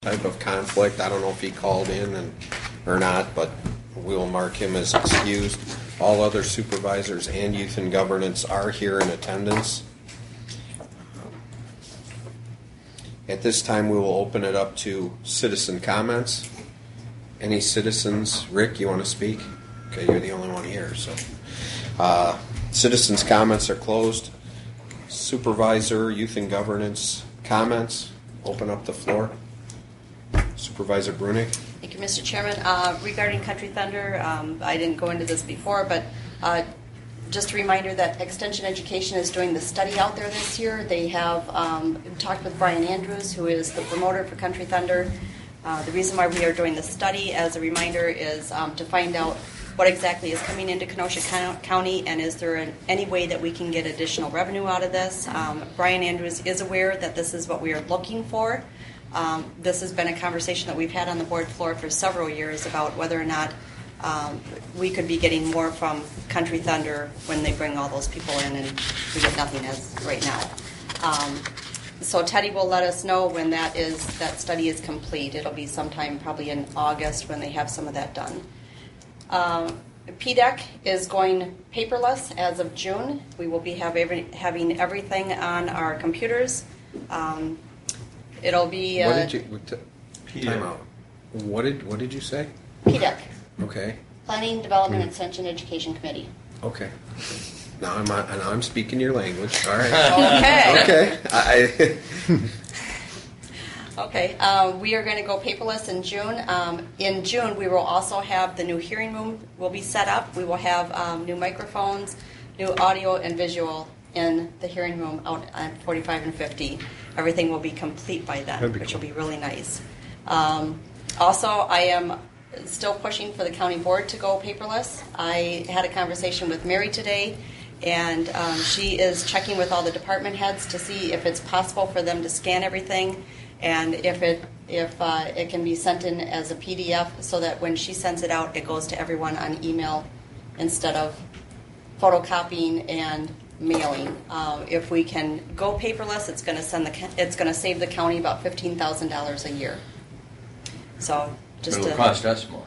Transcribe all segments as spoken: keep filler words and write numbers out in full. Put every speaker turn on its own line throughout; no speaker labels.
type of conflict. I don't know if he called in and or not, but we'll mark him as excused. All other supervisors and youth and governance are here in attendance. At this time, we will open it up to citizen comments. Any citizens? Rick, you want to speak? Okay, you're the only one here. So, uh, citizens' comments are closed. Supervisor, youth and governance comments. Open up the floor. Supervisor Brunig.
Thank you, Mister Chairman. Uh, regarding Country Thunder, um, I didn't go into this before, but uh, just a reminder that Extension Education is doing the study out there this year. They have um, talked with Brian Andrews, who is the promoter for Country Thunder. Uh, the reason why we are doing the study, as a reminder, is um, to find out what exactly is coming into Kenosha County, and is there an, any way that we can get additional revenue out of this. Um, Brian Andrews is aware that this is what we are looking for. Um, this has been a conversation that we've had on the board floor for several years about whether or not um, we could be getting more from Country Thunder when they bring all those people in, and we get nothing as right now. Um, so Teddy will let us know when that is that study is complete. It'll be sometime probably in August when they have some of that done. Um, P D E C is going paperless as of June. We will be have every, having everything on our computers. Um, It'll be. Uh,
what did you? What t- time out. What did What did you say?
P D E C.
Okay.
Planning, Development, mm-hmm. Extension, Education Committee.
Okay. Now I'm now I'm speaking your language. All right.
Okay.
Okay. I,
okay. Uh, we are going to go paperless in June. Um, in June, we will also have the new hearing room will be set up. We will have um, new microphones, new audio and visual in the hearing room out at forty-five and fifty. Everything will be complete by then, which cool. will be really nice. Um, also, I am still pushing for the county board to go paperless. I had a conversation with Mary today, and um, she is checking with all the department heads to see if it's possible for them to scan everything, and if it if uh, it can be sent in as a P D F, so that when she sends it out, it goes to everyone on email instead of photocopying and mailing. Uh, if we can go paperless, it's going to send the it's going to save the county about fifteen thousand dollars a year. So just
it'll
to,
cost us more.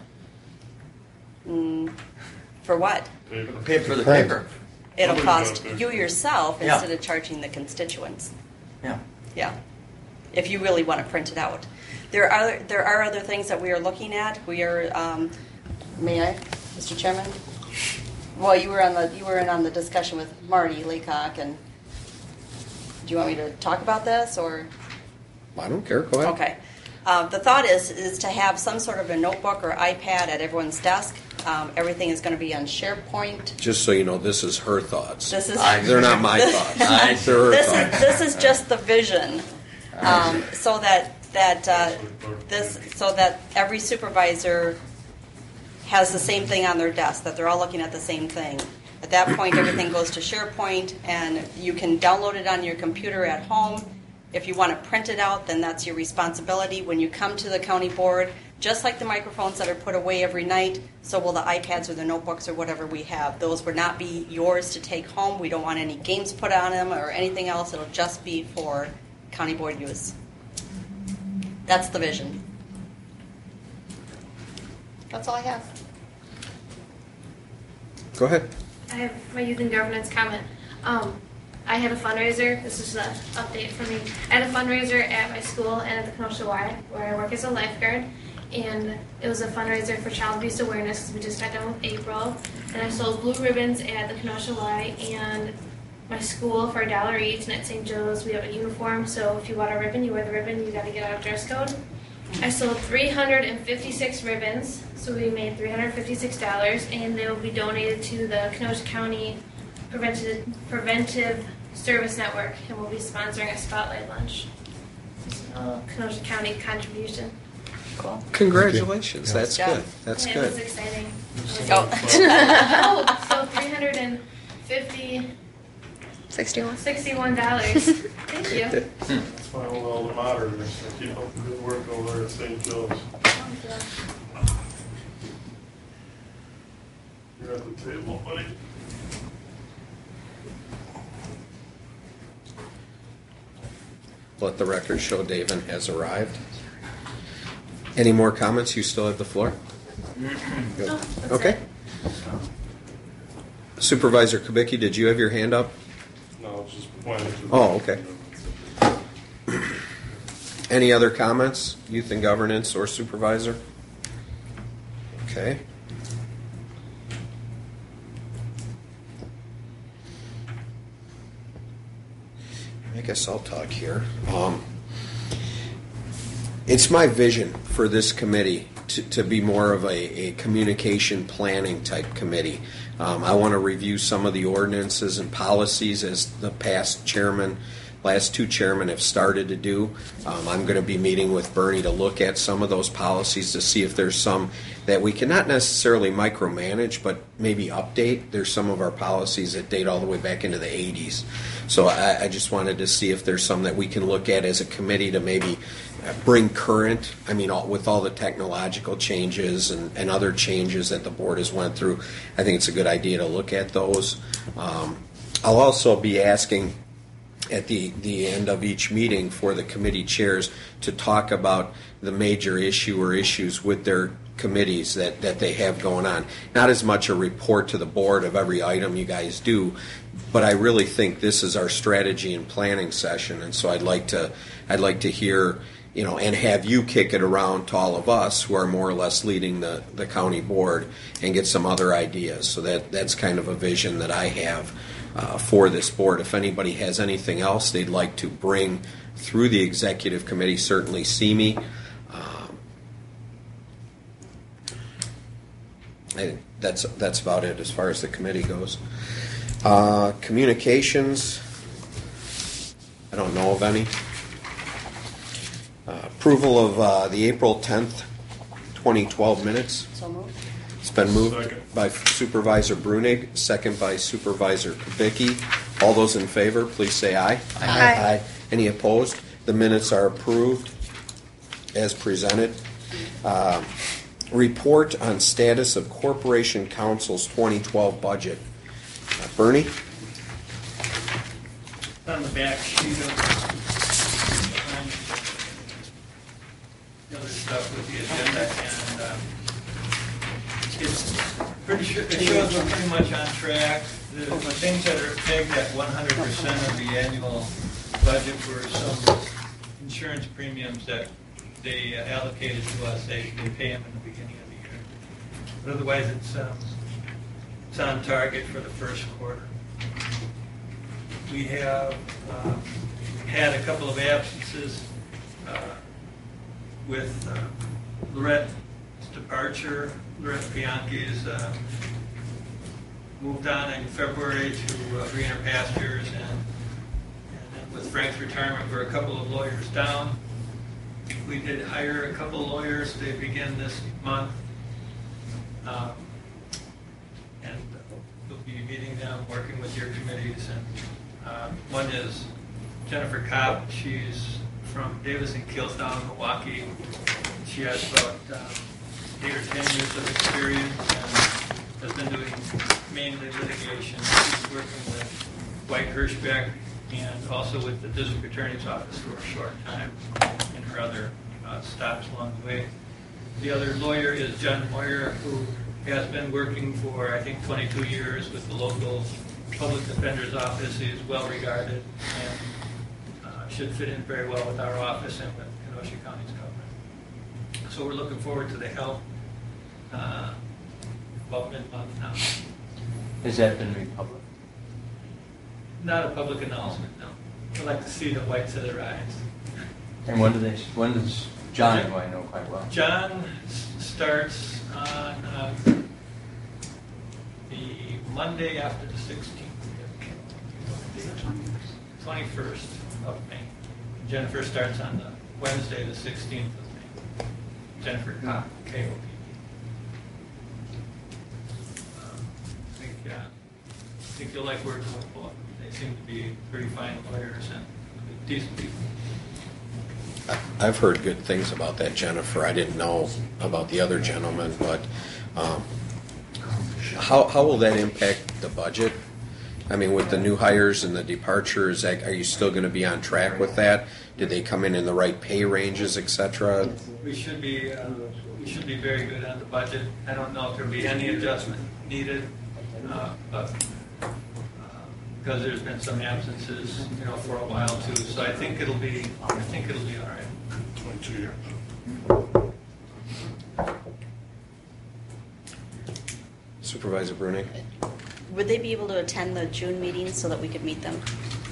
Mm, for what?
Pay for the paper.
It'll cost you yourself
yeah.
instead of charging the constituents.
Yeah.
Yeah. If you really want to print it out, there are there are other things that we are looking at. We are. Um, may I, Mister Chairman? Well, you were on the you were in on the discussion with Marty Laycock, and do you want me to talk about this or?
I don't care. Go ahead.
Okay. Uh, the thought is is to have some sort of a notebook or iPad at everyone's desk. Um, everything is going to be on SharePoint.
Just so you know, this is her thoughts.
This is
I, they're not my
this,
thoughts. They're her
this
thoughts.
is this is just the vision, um, so that that uh, this so that every supervisor has the same thing on their desk, that they're all looking at the same thing. At that point, everything goes to SharePoint, and you can download it on your computer at home. If you want to print it out, then that's your responsibility. When you come to the county board, just like the microphones that are put away every night, so will the iPads or the notebooks or whatever we have. Those would not be yours to take home. We don't want any games put on them or anything else. It'll just be for county board use. That's the vision. That's all I have.
Go ahead.
I have my youth and governance comment. Um, I had a fundraiser. This is an update for me. I had a fundraiser at my school and at the Kenosha Y, where I work as a lifeguard. And it was a fundraiser for child abuse awareness, because we just got done with April. And I sold blue ribbons at the Kenosha Y and my school for a dollar each. And at Saint Joe's, we have a uniform. So if you want a ribbon, you wear the ribbon. You got to get out of dress code. I sold three hundred fifty-six ribbons, so we made three hundred fifty-six dollars, and they will be donated to the Kenosha County Preventive, Preventive Service Network, and we'll be sponsoring a spotlight lunch. It's a Kenosha County contribution.
Cool.
Congratulations. That's
yeah.
good. That's
and
good.
It was exciting.
Oh.
oh, so three hundred fifty
Sixty-one.
Sixty-one dollars. Thank you.
That's my old alma mater. I keep up the good work over there at Saint Joe's. You're at the table, buddy.
Let the record show David has arrived. Any more comments? You still have the floor. Good.
Oh, that's
Okay.
it.
Supervisor Kubicki, did you have your hand up?
No, it's just pointing to.
Oh, okay. Any other comments, youth and governance or supervisor? Okay. I guess I'll talk here. Um, it's my vision for this committee to, to be more of a, a communication planning type committee. Um, I want to review some of the ordinances and policies as the past chairman, last two chairmen have started to do. Um, I'm going to be meeting with Bernie to look at some of those policies to see if there's some that we cannot necessarily micromanage, but maybe update. There's some of our policies that date all the way back into the eighties. So I, I just wanted to see if there's some that we can look at as a committee to maybe bring current. I mean, all, with all the technological changes and, and other changes that the board has went through, I think it's a good idea to look at those. Um, I'll also be asking at the, the end of each meeting for the committee chairs to talk about the major issue or issues with their committees that, that they have going on. Not as much a report to the board of every item you guys do, but I really think this is our strategy and planning session, and so I'd like to I'd like to hear, you know, and have you kick it around to all of us who are more or less leading the, the county board and get some other ideas. So that that's kind of a vision that I have uh, for this board. If anybody has anything else they'd like to bring through the executive committee, certainly see me. Um, I, that's that's about it as far as the committee goes. Uh, communications, I don't know of any. Uh, approval of uh, the April tenth, twenty twelve minutes.
So moved.
It's been moved
Second.
by Supervisor Brunig, second by Supervisor Kubicki. All those in favor, please say aye.
Aye.
Any opposed? The minutes are approved as presented. Uh, report on status of Corporation Council's twenty twelve budget. Uh, Bernie?
On the back sheet of um, the other stuff with the agenda, and um, it's pretty sure, it shows we're pretty much on track. The the things that are pegged at one hundred percent of the annual budget were some insurance premiums that they allocated to us. They, they pay them in the beginning of the year. But otherwise, it's, um, it's on target for the first quarter. We have um, had a couple of absences uh, with uh, Lorette's departure. Lorette Bianchi is uh, moved on in February to uh, greener pastures, and, and then with Frank's retirement, we're a couple of lawyers down. We did hire a couple of lawyers. They begin this month. Um, and we'll be meeting them, working with your committees. And uh, one is Jennifer Kopp. She's from Davis and Kilstown, Milwaukee. She has about um, eight or ten years of experience and has been doing mainly litigation. She's working with White Hirschbeck and also with the district attorney's office for a short time in her other uh, stops along the way. The other lawyer is John Moyer, who has been working for, I think, twenty-two years with the local public defender's office. He is well regarded and uh, should fit in very well with our office and with Kenosha County's government. So we're looking forward to the help. Uh, about mid-month now.
Has that been made public?
Not a public announcement, no. I'd like to see the whites of their eyes.
And when do they? When does John, who I know quite well?
John s- starts on uh, the Monday after the sixteenth. twenty-first of May. Jennifer starts on the Wednesday, the sixteenth of May. Jennifer Kopp, K O P. Um, I think, yeah, I think you'll like working with both. They seem to be pretty fine lawyers and decent people.
I've heard good things about that Jennifer. I didn't know about the other gentleman, but um, how how will that impact the budget? I mean, with the new hires and the departures, that, are you still going to be on track with that? Did they come in in the right pay ranges, et cetera?
We should be, uh, we should be very good on the budget. I don't know if there'll be any adjustment needed, uh, but uh, because there's been some absences, you know, for a while too. So I think it'll be, I think it'll be all right.
Twenty-two years.
Supervisor Bruning?
Would they be able to attend the June meeting so that we could meet them?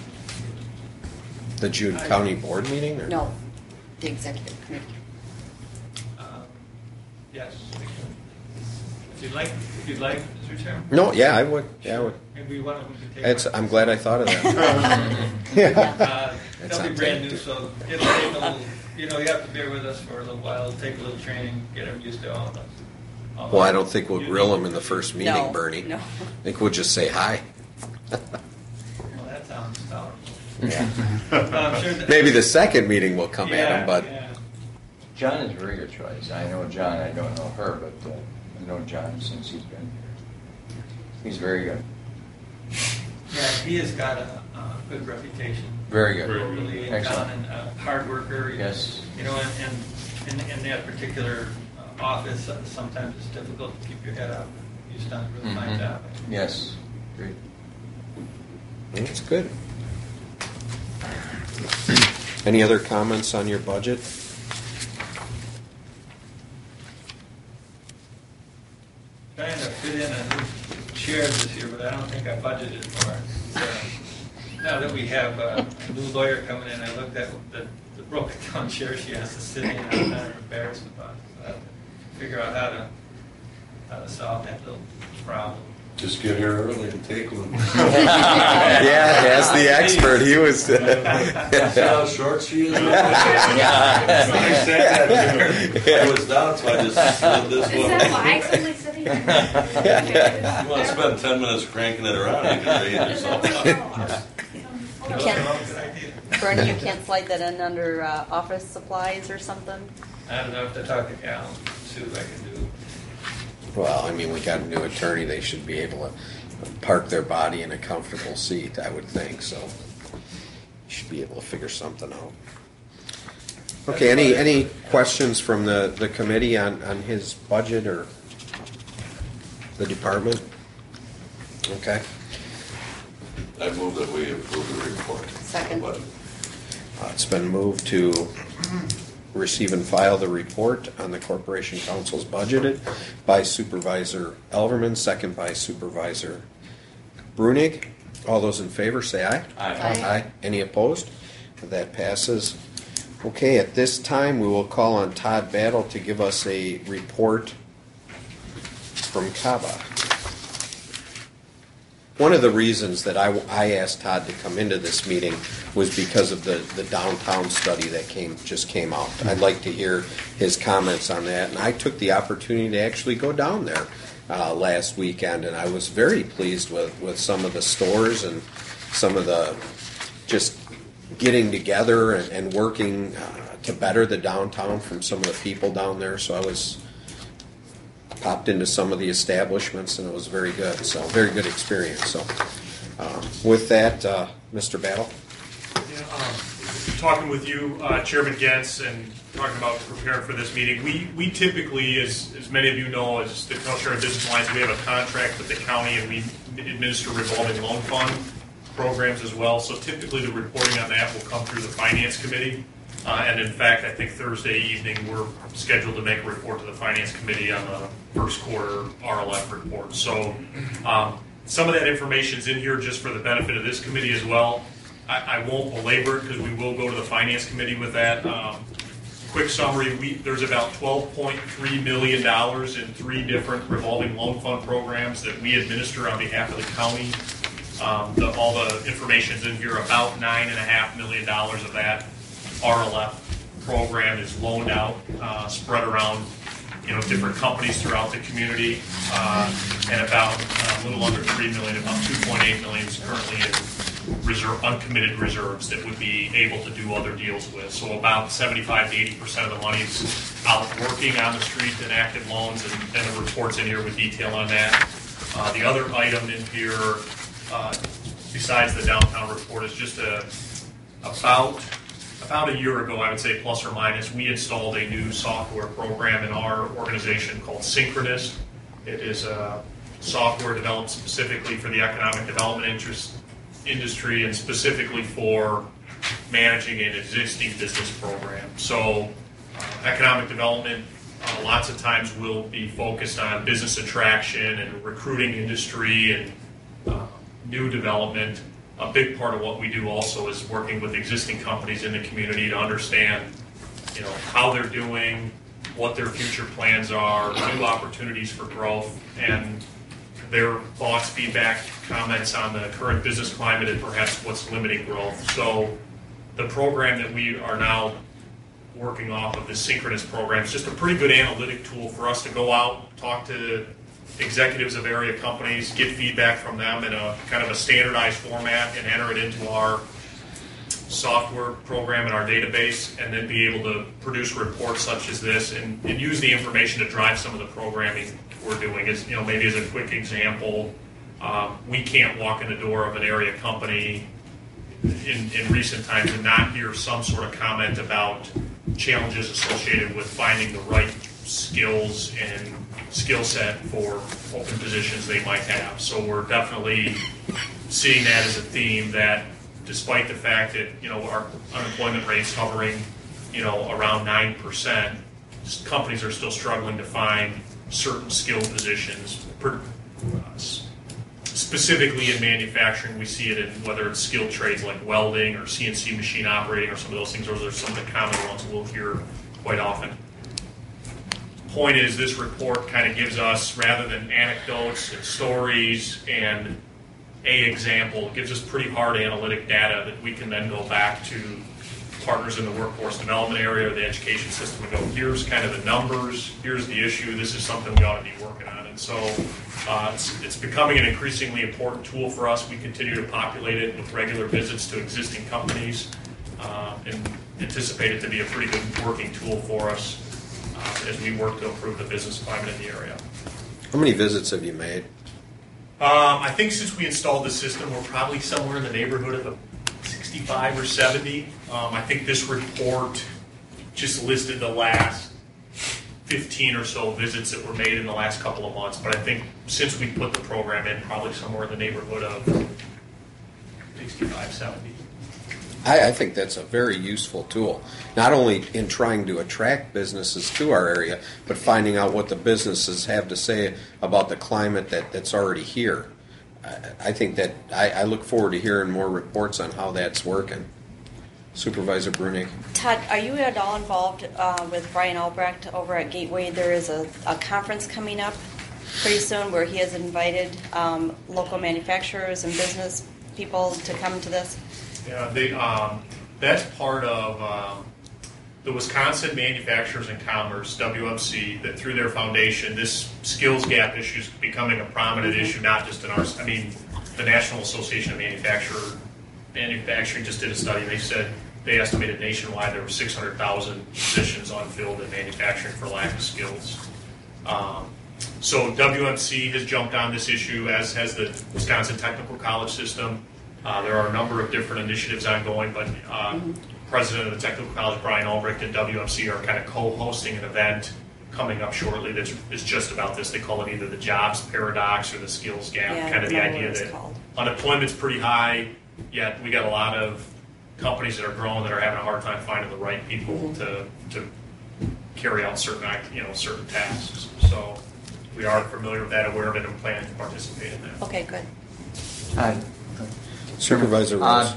The June County Board meeting? Or?
No, the executive committee.
Um, Yes. If you'd like, if you'd like, Mister Chairman.
No, yeah, I would. Yeah, I would.
Maybe one of them can take.
It's,
one.
I'm glad I thought of that. yeah.
Uh,
That's
They'll be
on
brand
tape,
new,
too.
so it'll take a little, you know, you have to bear with us for a little while. It'll take a little training, get them used to all of us. All
Well,
of
I don't think we'll
you
grill
need-
them in the first meeting,
No,
Bernie.
no.
I think we'll just say hi.
Well, that sounds tolerable.
Yeah.
But I'm sure that-
Maybe the second meeting will come at
Yeah,
them, but
yeah.
John is a very good choice. I know John, I don't know her, but uh, I've known John since he's been here. He's very good.
Yeah, he has got a, a good reputation.
Very good.
Locally in
Excellent.
town, and a hard worker.
Yes.
You know, and, and in, in that particular uh, office, uh, sometimes it's difficult to keep your head up. He's done a really fine
Mhm.
job.
Yes. Great.
it's good. Any other comments on your budget?
Trying to fit in a new chair this year, but I don't think I budgeted for it. So, now that we have uh, a new lawyer coming in, I looked at the, the broken down chair she has to sit in, and I'm kind of embarrassed about it. So I have to figure out how to, how to solve that little problem.
Just get here early and take one.
Yeah, as the expert, he was.
See how short she is? I said that to her. I was down, so I just slid this
Is
one.
that why I'm only sitting
You
here?
want to spend ten minutes cranking it around, you can raise yourself up.
You can't,
Good idea.
Bernie, you can't slide that in under uh, office supplies or something?
I don't know if to talk to Cal, see what I can do.
Well, I mean, we got a new attorney. They should be able to park their body in a comfortable seat, I would think. So, should be able to figure something out. Okay. Any any questions from the, the committee on, on his budget or the department? Okay.
I move that we approve the report.
Second.
But
Uh, it's been moved to receive and file the report on the Corporation Council's budgeted by Supervisor Elverman, second by Supervisor Brunig. All those in favor say aye.
Aye.
Aye.
Aye. Any opposed? That passes. Okay, at this time, we will call on Todd Battle to give us a report from C A B A. One of the reasons that I, I asked Todd to come into this meeting was because of the, the downtown study that came just came out. I'd like to hear his comments on that. And I took the opportunity to actually go down there uh, last weekend, and I was very pleased with, with some of the stores and some of the just getting together and, and working uh, to better the downtown from some of the people down there. So I was popped into some of the establishments, and it was very good. So very good experience. So um, with that, uh, Mister Battle.
Yeah, um, talking with you, uh, Chairman Gentz, and talking about preparing for this meeting, we, we typically, as, as many of you know, as the Commercial and Business Alliance, we have a contract with the county, and we administer revolving loan fund programs as well. So typically the reporting on that will come through the Finance Committee. Uh, and in fact, I think Thursday evening we're scheduled to make a report to the Finance Committee on the first quarter R L F report. So um, some of that information is in here just for the benefit of this committee as well. I, I won't belabor it because we will go to the Finance Committee with that. Um, quick summary, we, there's about twelve point three million dollars in three different revolving loan fund programs that we administer on behalf of the county. Um, the, all the information's in here. About nine and a half million dollars of that R L F program is loaned out, uh, spread around, you know, different companies throughout the community, uh, and about uh, a little under three million, about two point eight million is currently in reserve, uncommitted reserves that would be able to do other deals with. So about seventy-five to eighty percent of the money is out working on the street in active loans, and, and the reports in here with detail on that. Uh, the other item in here, uh, besides the downtown report is just a about about a year ago, I would say plus or minus, we installed a new software program in our organization called Synchronous. It is a software developed specifically for the economic development interest industry and specifically for managing an existing business program. So uh, economic development uh, lots of times will be focused on business attraction and recruiting industry and uh, new development. A big part of what we do also is working with existing companies in the community to understand, you know, how they're doing, what their future plans are, new opportunities for growth, and their thoughts, feedback, comments on the current business climate and perhaps what's limiting growth. So the program that we are now working off of, this Synchronous program, is just a pretty good analytic tool for us to go out, talk to executives of area companies, get feedback from them in a kind of a standardized format and enter it into our software program in our database, and then be able to produce reports such as this and, and use the information to drive some of the programming we're doing. As you know, maybe as a quick example, um, we can't walk in the door of an area company in, in recent times and not hear some sort of comment about challenges associated with finding the right skills and skill set for open positions they might have. So we're definitely seeing that as a theme, that despite the fact that, you know, our unemployment rate's hovering, you know, around nine percent, companies are still struggling to find certain skill positions. Per, uh, specifically in manufacturing, we see it in whether it's skilled trades like welding or C N C machine operating or some of those things. Those are some of the common ones we'll hear quite often. Point is, this report kind of gives us, rather than anecdotes and stories and a example, it gives us pretty hard analytic data that we can then go back to partners in the workforce development area or the education system and go, here's kind of the numbers, here's the issue, this is something we ought to be working on. And so uh, it's, it's becoming an increasingly important tool for us. We continue to populate it with regular visits to existing companies uh, and anticipate it to be a pretty good working tool for us uh, as we work to improve the business climate in the area.
How many visits have you made?
Um, I think since we installed the system, we're probably somewhere in the neighborhood of a sixty-five or seventy. Um, I think this report just listed the last fifteen or so visits that were made in the last couple of months. But I think since we put the program in, probably somewhere in the neighborhood of sixty-five, seventy.
I, I think that's a very useful tool, not only in trying to attract businesses to our area, but finding out what the businesses have to say about the climate that, that's already here. I, I think that I, I look forward to hearing more reports on how that's working. Supervisor Brunig.
Todd, are you at all involved uh, with Brian Albrecht over at Gateway? There is a, a conference coming up pretty soon where he has invited um, local manufacturers and business people to come to this.
Yeah, they, um, that's part of um, the Wisconsin Manufacturers and Commerce, W M C, that through their foundation, this skills gap issue is becoming a prominent mm-hmm. issue, not just in our, I mean, the National Association of Manufacturer, Manufacturing just did a study. They said they estimated nationwide there were six hundred thousand positions unfilled in manufacturing for lack of skills. Um, so W M C has jumped on this issue, as has the Wisconsin Technical College System. Uh, there are a number of different initiatives ongoing, but uh, mm-hmm. President of the Technical College, Brian Albrecht, and W M C are kind of co-hosting an event coming up shortly that is just about this. They call it either the jobs paradox or the skills gap,
yeah,
kind of the idea that
called.
Unemployment's pretty high, yet we got a lot of companies that are growing that are having a hard time finding the right people mm-hmm. to to carry out certain you know certain tasks. So we are familiar with that, aware of it, and plan to participate in that.
Okay, good.
Hi.
Supervisor Rose.
Uh,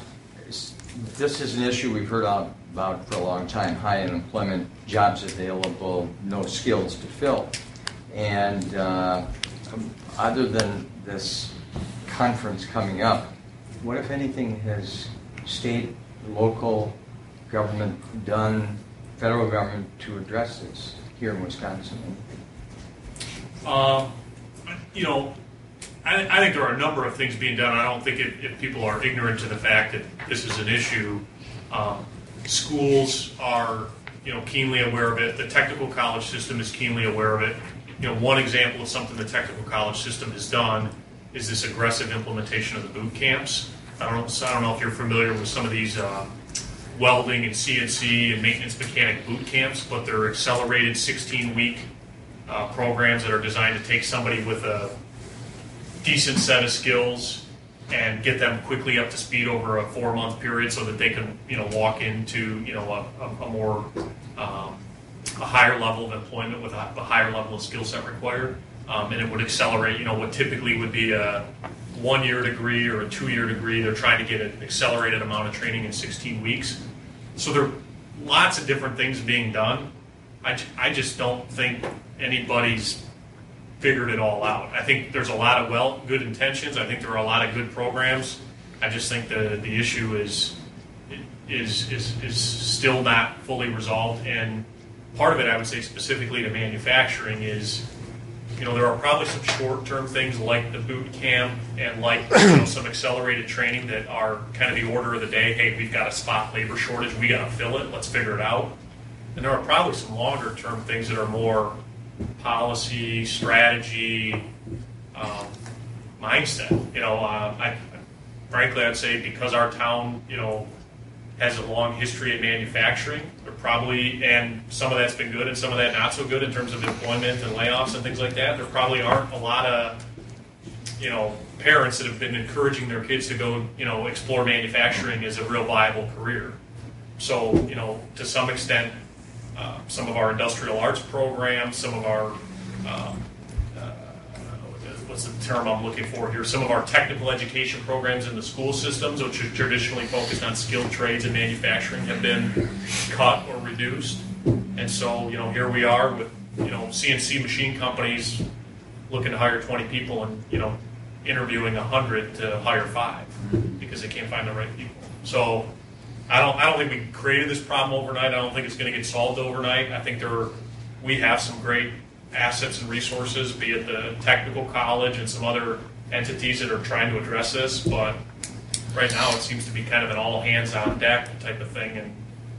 this is an issue we've heard about for a long time, high unemployment, jobs available, no skills to fill. And uh, other than this conference coming up, what, if anything, has state, local government done, federal government, to address this here in Wisconsin?
Um, you know, I, I think there are a number of things being done. I don't think if, if people are ignorant to the fact that this is an issue. Um, schools are, you know, keenly aware of it. The technical college system is keenly aware of it. You know, one example of something the technical college system has done is this aggressive implementation of the boot camps. I don't know, so I don't know if you're familiar with some of these uh, welding and C N C and maintenance mechanic boot camps, but they're accelerated sixteen-week uh, programs that are designed to take somebody with a decent set of skills and get them quickly up to speed over a four-month period, so that they can, you know, walk into, you know, a, a, a more um, a higher level of employment with a, a higher level of skill set required, um, and it would accelerate, you know, what typically would be a one-year degree or a two-year degree. They're trying to get an accelerated amount of training in sixteen weeks. So there are lots of different things being done. I, I just don't think anybody's figured it all out. I think there's a lot of well good intentions. I think there are a lot of good programs. I just think the the issue is is is is still not fully resolved. And part of it, I would say specifically to manufacturing, is, you know, there are probably some short-term things like the boot camp and like, you know, some accelerated training that are kind of the order of the day. Hey, we've got a spot labor shortage. We got to fill it. Let's figure it out. And there are probably some longer-term things that are more policy, strategy, um, mindset. You know, uh, I, frankly, I'd say because our town, you know, has a long history in manufacturing, there probably, and some of that's been good and some of that not so good in terms of employment and layoffs and things like that. There probably aren't a lot of, you know, parents that have been encouraging their kids to go, you know, explore manufacturing as a real viable career. So, you know, to some extent, Uh, some of our industrial arts programs, some of our, um, uh, what's the term I'm looking for here, some of our technical education programs in the school systems, which are traditionally focused on skilled trades and manufacturing, have been cut or reduced. And so, you know, here we are with, you know, C N C machine companies looking to hire twenty people and, you know, interviewing one hundred to hire five because they can't find the right people. So, I don't. I don't think we created this problem overnight. I don't think it's going to get solved overnight. I think there, are, we have some great assets and resources, be it the technical college and some other entities that are trying to address this. But right now, it seems to be kind of an all hands on deck type of thing, and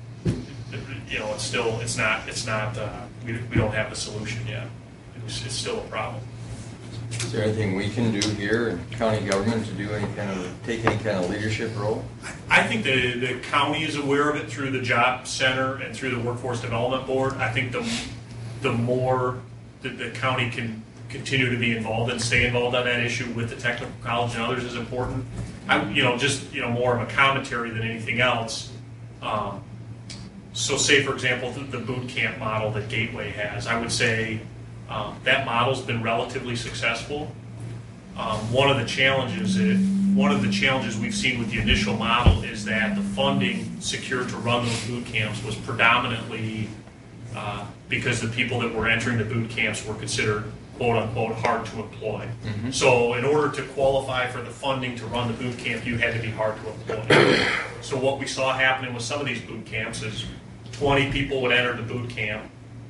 you know, it's still. It's not. It's not. Uh, we we don't have the solution yet. It's, it's still a problem.
Is there anything we can do here in county government to do any kind of, take any kind of leadership role?
I think the, the county is aware of it through the job center and through the workforce development board. I think the the more that the county can continue to be involved and stay involved on that issue with the technical college and others is important. I, you know, just, you know, more of a commentary than anything else. Um, so say, for example, the, the boot camp model that Gateway has, I would say um, that model's been relatively successful. Um, one of the challenges, it, one of the challenges we've seen with the initial model is that the funding secured to run those boot camps was predominantly uh, because the people that were entering the boot camps were considered quote unquote hard to employ. Mm-hmm. So in order to qualify for the funding to run the boot camp, you had to be hard to employ. So what we saw happening with some of these boot camps is twenty people would enter the boot camp,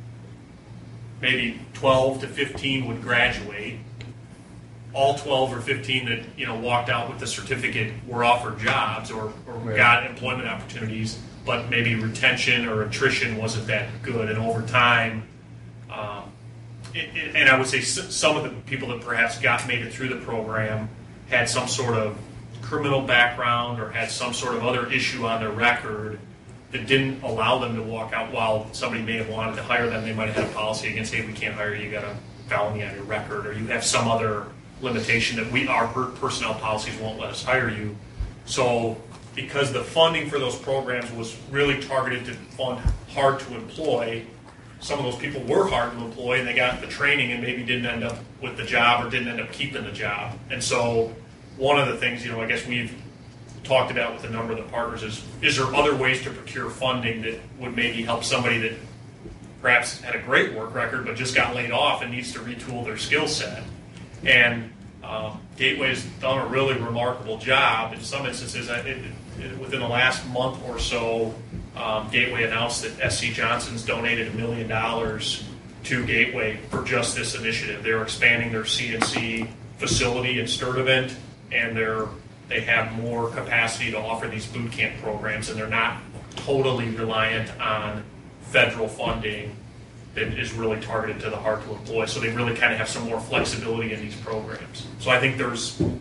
maybe twelve to fifteen would graduate. All twelve or fifteen that, you know, walked out with the certificate were offered jobs or, or
Yeah.
got employment opportunities, but maybe retention or attrition wasn't that good. And over time, um, it, it, and I would say s- some of the people that perhaps got made it through the program had some sort of criminal background or had some sort of other issue on their record that didn't allow them to walk out. While somebody may have wanted to hire them, they might have had a policy against, hey, we can't hire you, you got a felony on your record, or you have some other limitation that we, our per- personnel policies won't let us hire you. So because the funding for those programs was really targeted to fund hard to employ, some of those people were hard to employ and they got the training and maybe didn't end up with the job or didn't end up keeping the job. And so one of the things, you know, I guess we've talked about with a number of the partners is, is there other ways to procure funding that would maybe help somebody that perhaps had a great work record but just got laid off and needs to retool their skill set? And um, Gateway's done a really remarkable job. In some instances, it, it, it, within the last month or so, um, Gateway announced that S C Johnson's donated a million dollars to Gateway for just this initiative. They're expanding their C N C facility in Sturtevant, and they're they have more capacity to offer these boot camp programs, and they're not totally reliant on federal funding that is really targeted to the hard to employ. So they really kind of have some more flexibility in these programs. So I think there's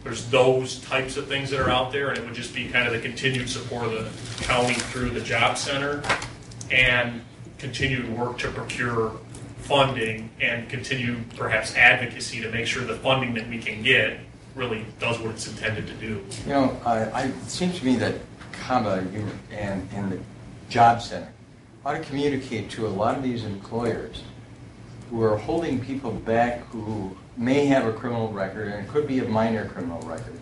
there's those types of things that are out there, and it would just be kind of the continued support of the county through the job center and continued work to procure funding and continue perhaps advocacy to make sure the funding that we can get really does what it's intended to do.
You know, I, I, it seems to me that CABA and, and the Job Center ought to communicate to a lot of these employers who are holding people back who may have a criminal record, and it could be a minor criminal record,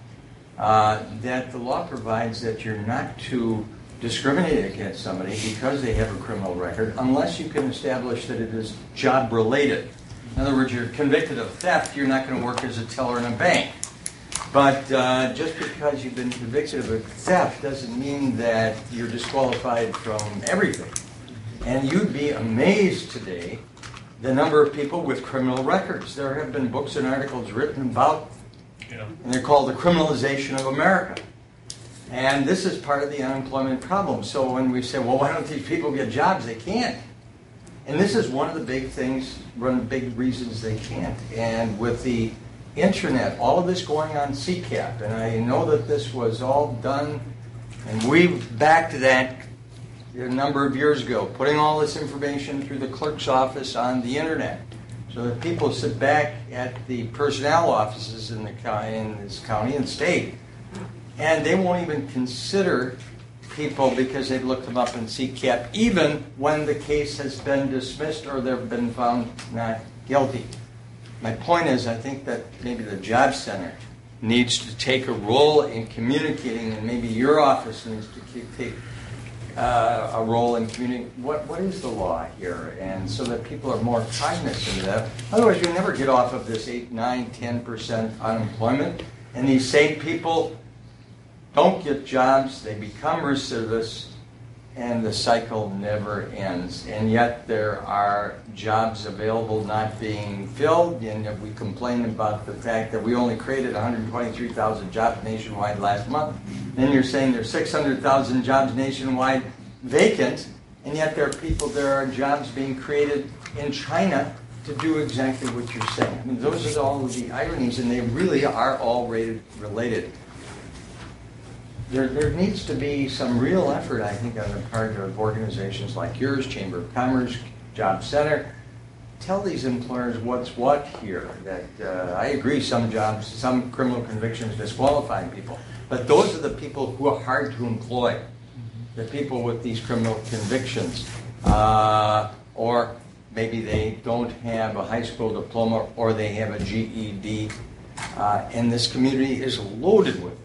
uh, that the law provides that you're not to discriminate against somebody because they have a criminal record unless you can establish that it is job-related. In other words, you're convicted of theft, you're not going to work as a teller in a bank. But uh, just because you've been convicted of a theft doesn't mean that you're disqualified from everything. And you'd be amazed today the number of people with criminal records. There have been books and articles written about,
Yeah.
and they're called The Criminalization of America. And this is part of the unemployment problem. So when we say, well, why don't these people get jobs? They can't. And this is one of the big things, one of the big reasons they can't. And with the internet, all of this going on C CAP, and I know that this was all done, and we backed that a number of years ago, putting all this information through the clerk's office on the internet, so that people sit back at the personnel offices in the county, in this county and state, and they won't even consider people because they've looked them up in C CAP, even when the case has been dismissed or they've been found not guilty. My point is, I think that maybe the Job Center needs to take a role in communicating, and maybe your office needs to keep, take uh, a role in communicating what, what is the law here, and so that people are more cognizant of that. Otherwise, you'll never get off of this eight, nine, ten percent unemployment, and these same people don't get jobs, they become recidivists, and the cycle never ends. And yet there are jobs available not being filled, and if we complain about the fact that we only created one hundred twenty-three thousand jobs nationwide last month, then you're saying there's six hundred thousand jobs nationwide vacant, and yet there are people, there are jobs being created in China to do exactly what you're saying. I mean, those are all of the ironies, and they really are all rated, related. There, there needs to be some real effort, I think, on the part of organizations like yours, Chamber of Commerce, Job Center. Tell these employers what's what here. That uh, I agree, some jobs, some criminal convictions disqualify people, but those are the people who are hard to employ. The people with these criminal convictions, uh, or maybe they don't have a high school diploma, or they have a G E D, uh, and this community is loaded with it.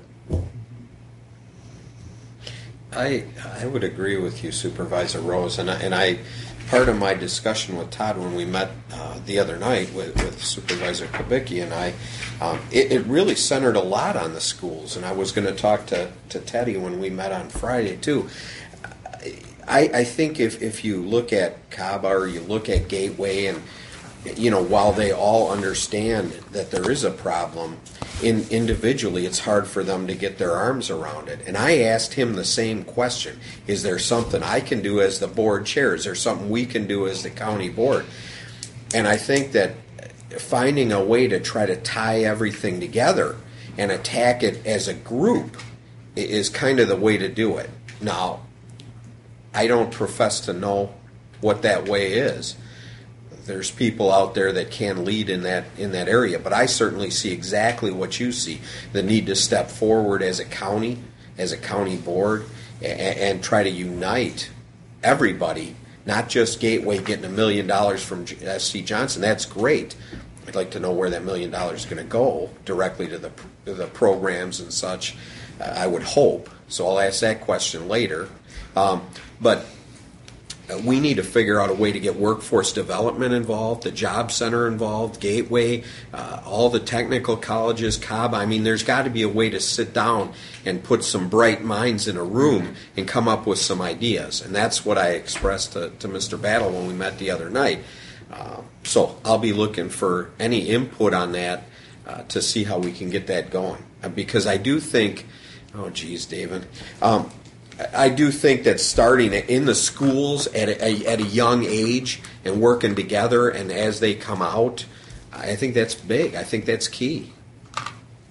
I I would agree with you, Supervisor Rose, and I, and I part of my discussion with Todd when we met uh, the other night with, with Supervisor Kubicki and I, um, it, it really centered a lot on the schools, and I was going to talk to to Teddy when we met on Friday too. I, I think if if you look at CABA or you look at Gateway, and you know, while they all understand that there is a problem, in individually it's hard for them to get their arms around it. And I asked him the same question. Is there something I can do as the board chair? Is there something we can do as the county board? And I think that finding a way to try to tie everything together and attack it as a group is kind of the way to do it. Now, I don't profess to know what that way is. There's people out there that can lead in that in that area, but I certainly see exactly what you see: the need to step forward as a county, as a county board, and, and try to unite everybody, not just Gateway getting a million dollars from S C Johnson. That's great. I'd like to know where that million dollars is going to go directly to the to the programs and such. Uh, I would hope. So I'll ask that question later. Um, but we need to figure out a way to get workforce development involved, the Job Center involved, Gateway, uh, all the technical colleges, CABA. I mean, there's got to be a way to sit down and put some bright minds in a room and come up with some ideas. And that's what I expressed to, to Mister Battle when we met the other night. Uh, so I'll be looking for any input on that uh, to see how we can get that going. Uh, because I do think, oh, geez, David, um, I do think that starting in the schools at a, at a young age and working together, and as they come out, I think that's big. I think that's key.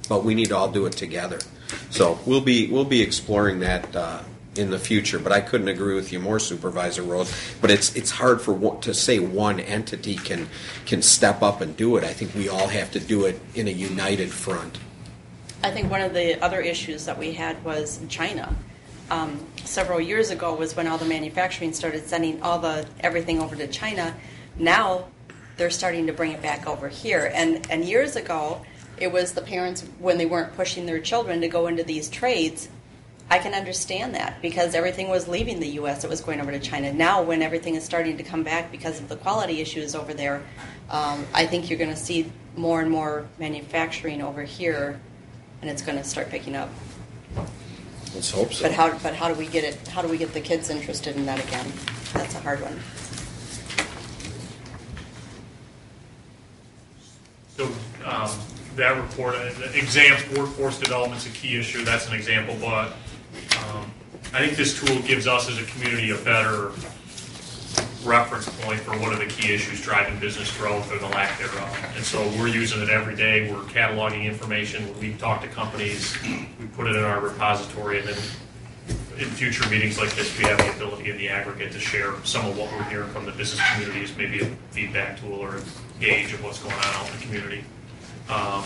but we need to all do it together. So we'll be we'll be exploring that uh, in the future. But I couldn't agree with you more, Supervisor Rose. But it's it's hard for one, to say one entity can can step up and do it. I think we all have to do it in a united front.
I think one of the other issues that we had was China. Um, several years ago was when all the manufacturing started sending all the everything over to China. Now they're starting to bring it back over here. And and years ago, it was the parents when they weren't pushing their children to go into these trades. I can understand that because everything was leaving the U S It was going over to China. Now, when everything is starting to come back because of the quality issues over there, um, I think you're going to see more and more manufacturing over here, and it's going to start picking up.
Let's hope so.
But how? But how do we get it? How do we get the kids interested in that again? That's a hard one.
So um, that report, uh, exams, workforce development's a key issue. That's an example, but um, I think this tool gives us as a community a better reference point for what are the key issues driving business growth or the lack thereof. And so we're using it every day. We're cataloging information. When we talk to companies, we put it in our repository, and then in future meetings like this, we have the ability in the aggregate to share some of what we're hearing from the business community as maybe a feedback tool or a gauge of what's going on out in the community. Um,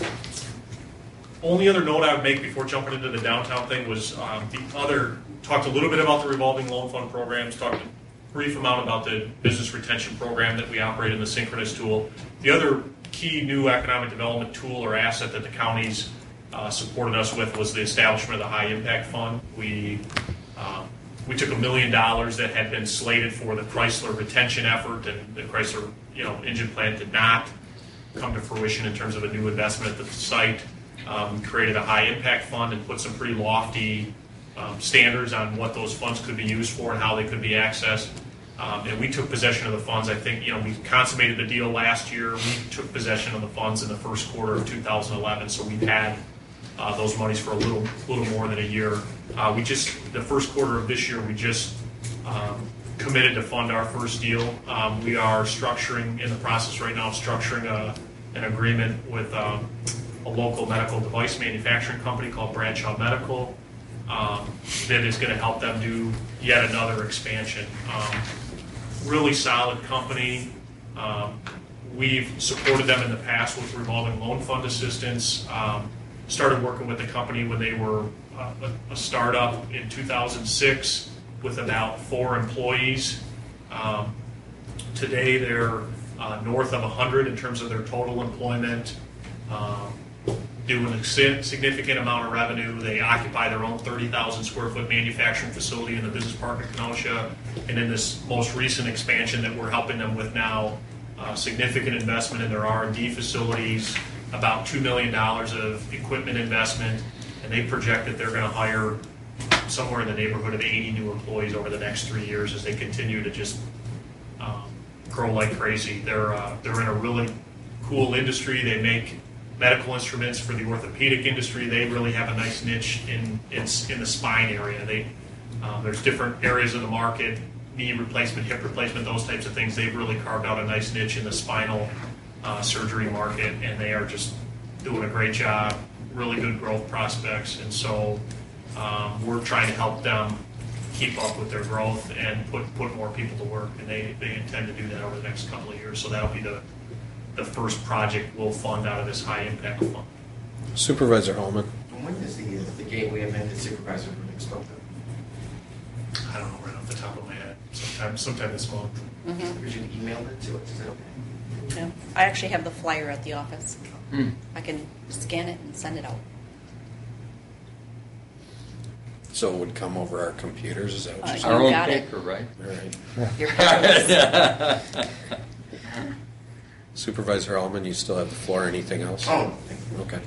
only other note I would make before jumping into the downtown thing was um, the other, talked a little bit about the revolving loan fund programs, talked a brief amount about the business retention program that we operate in the Synchronous tool. The other key new economic development tool or asset that the counties uh, supported us with was the establishment of the High Impact Fund. We um, we took a million dollars that had been slated for the Chrysler retention effort, and the Chrysler you know engine plant did not come to fruition in terms of a new investment at the site. Um, we created a High Impact Fund and put some pretty lofty um, standards on what those funds could be used for and how they could be accessed. Um, and we took possession of the funds. I think, you know, we consummated the deal last year. We took possession of the funds in the first quarter of two thousand eleven, so we've had uh, those monies for a little little more than a year. Uh, we just, the first quarter of this year, we just um, committed to fund our first deal. Um, we are structuring, in the process right now, of structuring a, an agreement with um, a local medical device manufacturing company called Bradshaw Medical um, that is going to help them do yet another expansion. Um, really solid company. Um, we've supported them in the past with revolving loan fund assistance. Um, started working with the company when they were uh, a, a startup in two thousand six with about four employees. Um, today they're uh, north of one hundred in terms of their total employment, um, doing a significant amount of revenue. They occupy their own thirty thousand square foot manufacturing facility in the business park of Kenosha. And in this most recent expansion that we're helping them with now, uh, significant investment in their R and D facilities, about two million dollars of equipment investment, and they project that they're going to hire somewhere in the neighborhood of eighty new employees over the next three years as they continue to just um, grow like crazy. They're, uh, they're in a really cool industry. They make medical instruments for the orthopedic industry. They really have a nice niche in in, in the spine area. They um, there's different areas of the market, knee replacement, hip replacement, those types of things. They've really carved out a nice niche in the spinal uh, surgery market, and they are just doing a great job. Really good growth prospects, and so um, we're trying to help them keep up with their growth and put put more people to work. And they they intend to do that over the next couple of years. So that'll be the the first project we'll fund out of this high impact fund.
Supervisor Holman.
When is the, the gateway amended supervisor expected?
I don't know right off the top of my head. Sometime, sometime this month.
Mm-hmm.
We should email it to us. Is that okay?
Yeah. I actually have the flyer at the office.
Hmm.
I can scan it and send it out.
So it would come over our computers, is that what
Uh,
you're saying?
Our
You
own
got it.
paper, right?
All right.
Your cards.
Supervisor Holman, you still have the floor. Anything else?
Oh, thank you.
Okay.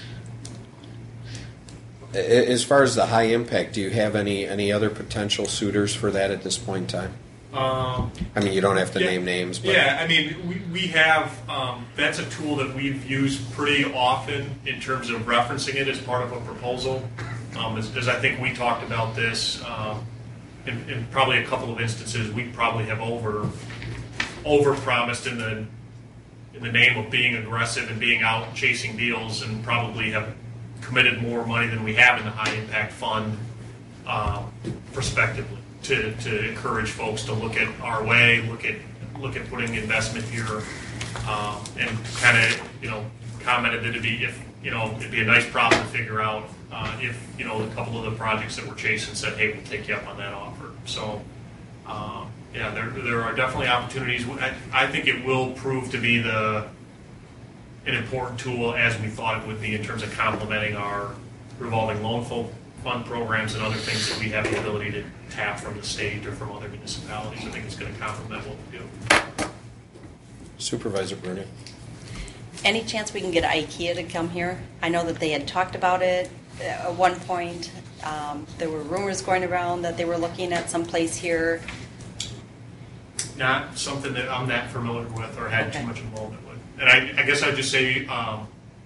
A- As far as the high impact, do you have any, any other potential suitors for that at this point in time?
Um,
I mean, you don't have to
Yeah.
name names, but
Yeah, I mean, we, we have, um, that's a tool that we've used pretty often in terms of referencing it as part of a proposal. Um, as, as I think we talked about this, um, in, in probably a couple of instances, we probably have over, over promised in the, in the name of being aggressive and being out chasing deals, and probably have committed more money than we have in the high impact fund um, prospectively to, to encourage folks to look at our way, look at look at putting investment here, um, and kind of you know commented that it'd be if you know it'd be a nice problem to figure out uh, if you know a couple of the projects that we're chasing said, hey, we'll take you up on that offer. So. Um, Yeah, there there are definitely opportunities. I, I think it will prove to be the an important tool as we thought it would be in terms of complementing our revolving loan fund programs and other things that we have the ability to tap from the state or from other municipalities. I think it's going to complement what we do.
Supervisor Bruni.
Any chance we can get IKEA to come here? I know that they had talked about it at one point. Um, there were rumors going around that they were looking at some place here.
Not something that I'm that familiar with or had
Okay.
too much involvement with. And I, I guess I'd just say um,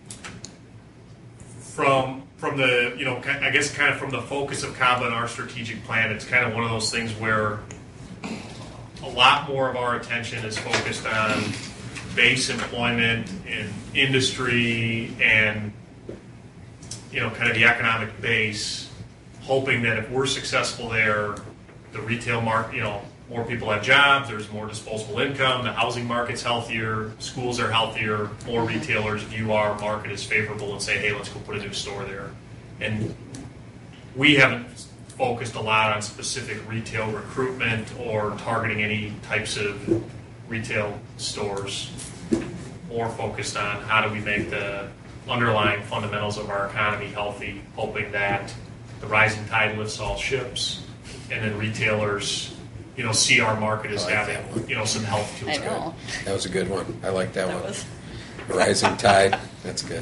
from from the, you know, I guess kind of from the focus of C A B A and our strategic plan, it's kind of one of those things where a lot more of our attention is focused on base employment and industry and, you know, kind of the economic base, hoping that if we're successful there, the retail market, you know, more people have jobs, there's more disposable income, the housing market's healthier, schools are healthier, more retailers view our market as favorable and say, hey, let's go put a new store there. And we haven't focused a lot on specific retail recruitment or targeting any types of retail stores. More focused on how do we make the underlying fundamentals of our economy healthy, hoping that the rising tide lifts all ships, and then retailers you know, see our market as
I like
having,
that one.
you know, some health to it.
I know.
That was a good one. I like that,
That
one.
was-
Rising tide. That's good.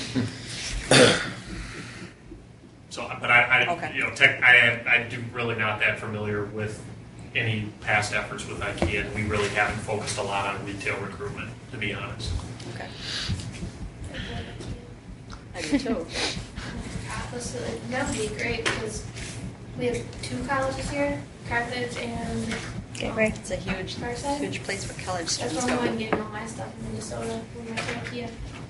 So, but I, I
Okay.
you know, tech, I, I do really not that familiar with any past efforts with IKEA, and we really haven't focused a lot on retail recruitment, to be honest.
Okay. I do too.
So that would be great because we have two colleges here, Carthage and
Gateway. It's a huge,
Farside?
huge place for college
That's
students
where
go.
I'm getting all my stuff in Minnesota when I went to IKEA.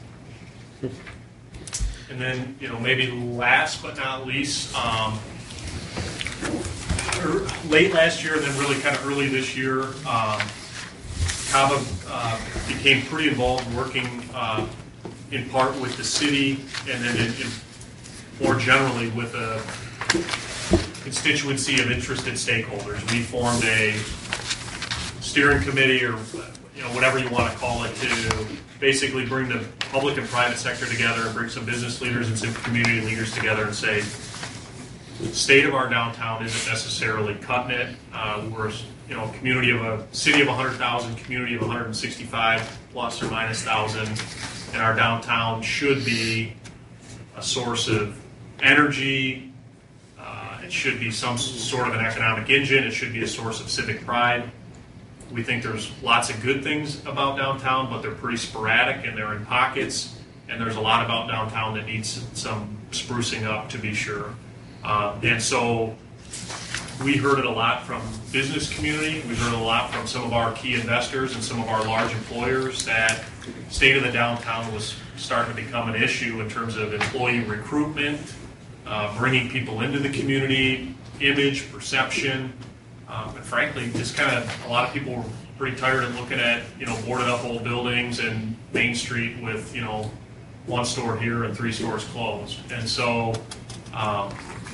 And then, you know, maybe last but not least, um, er, late last year and then really kind of early this year, um, C A B A uh, became pretty involved working uh, in part with the city and then in, in more generally with a constituency of interested stakeholders. We formed a steering committee or you know whatever you want to call it to basically bring the public and private sector together and bring some business leaders and some community leaders together and say, the state of our downtown isn't necessarily cutting it. Uh, we're you know a community of a city of one hundred thousand, community of one hundred sixty-five plus or minus thousand, and our downtown should be a source of energy. Uh, it should be some sort of an economic engine. It should be a source of civic pride. We think there's lots of good things about downtown, but they're pretty sporadic and they're in pockets. And there's a lot about downtown that needs some sprucing up, to be sure. Uh, and so we heard it a lot from business community. We heard it a lot from some of our key investors and some of our large employers that state of the downtown was starting to become an issue in terms of employee recruitment, uh, bringing people into the community, image, perception. Um, and frankly, just kind of a lot of people were pretty tired of looking at, you know, boarded up old buildings and Main Street with, you know, one store here and three stores closed. And so um,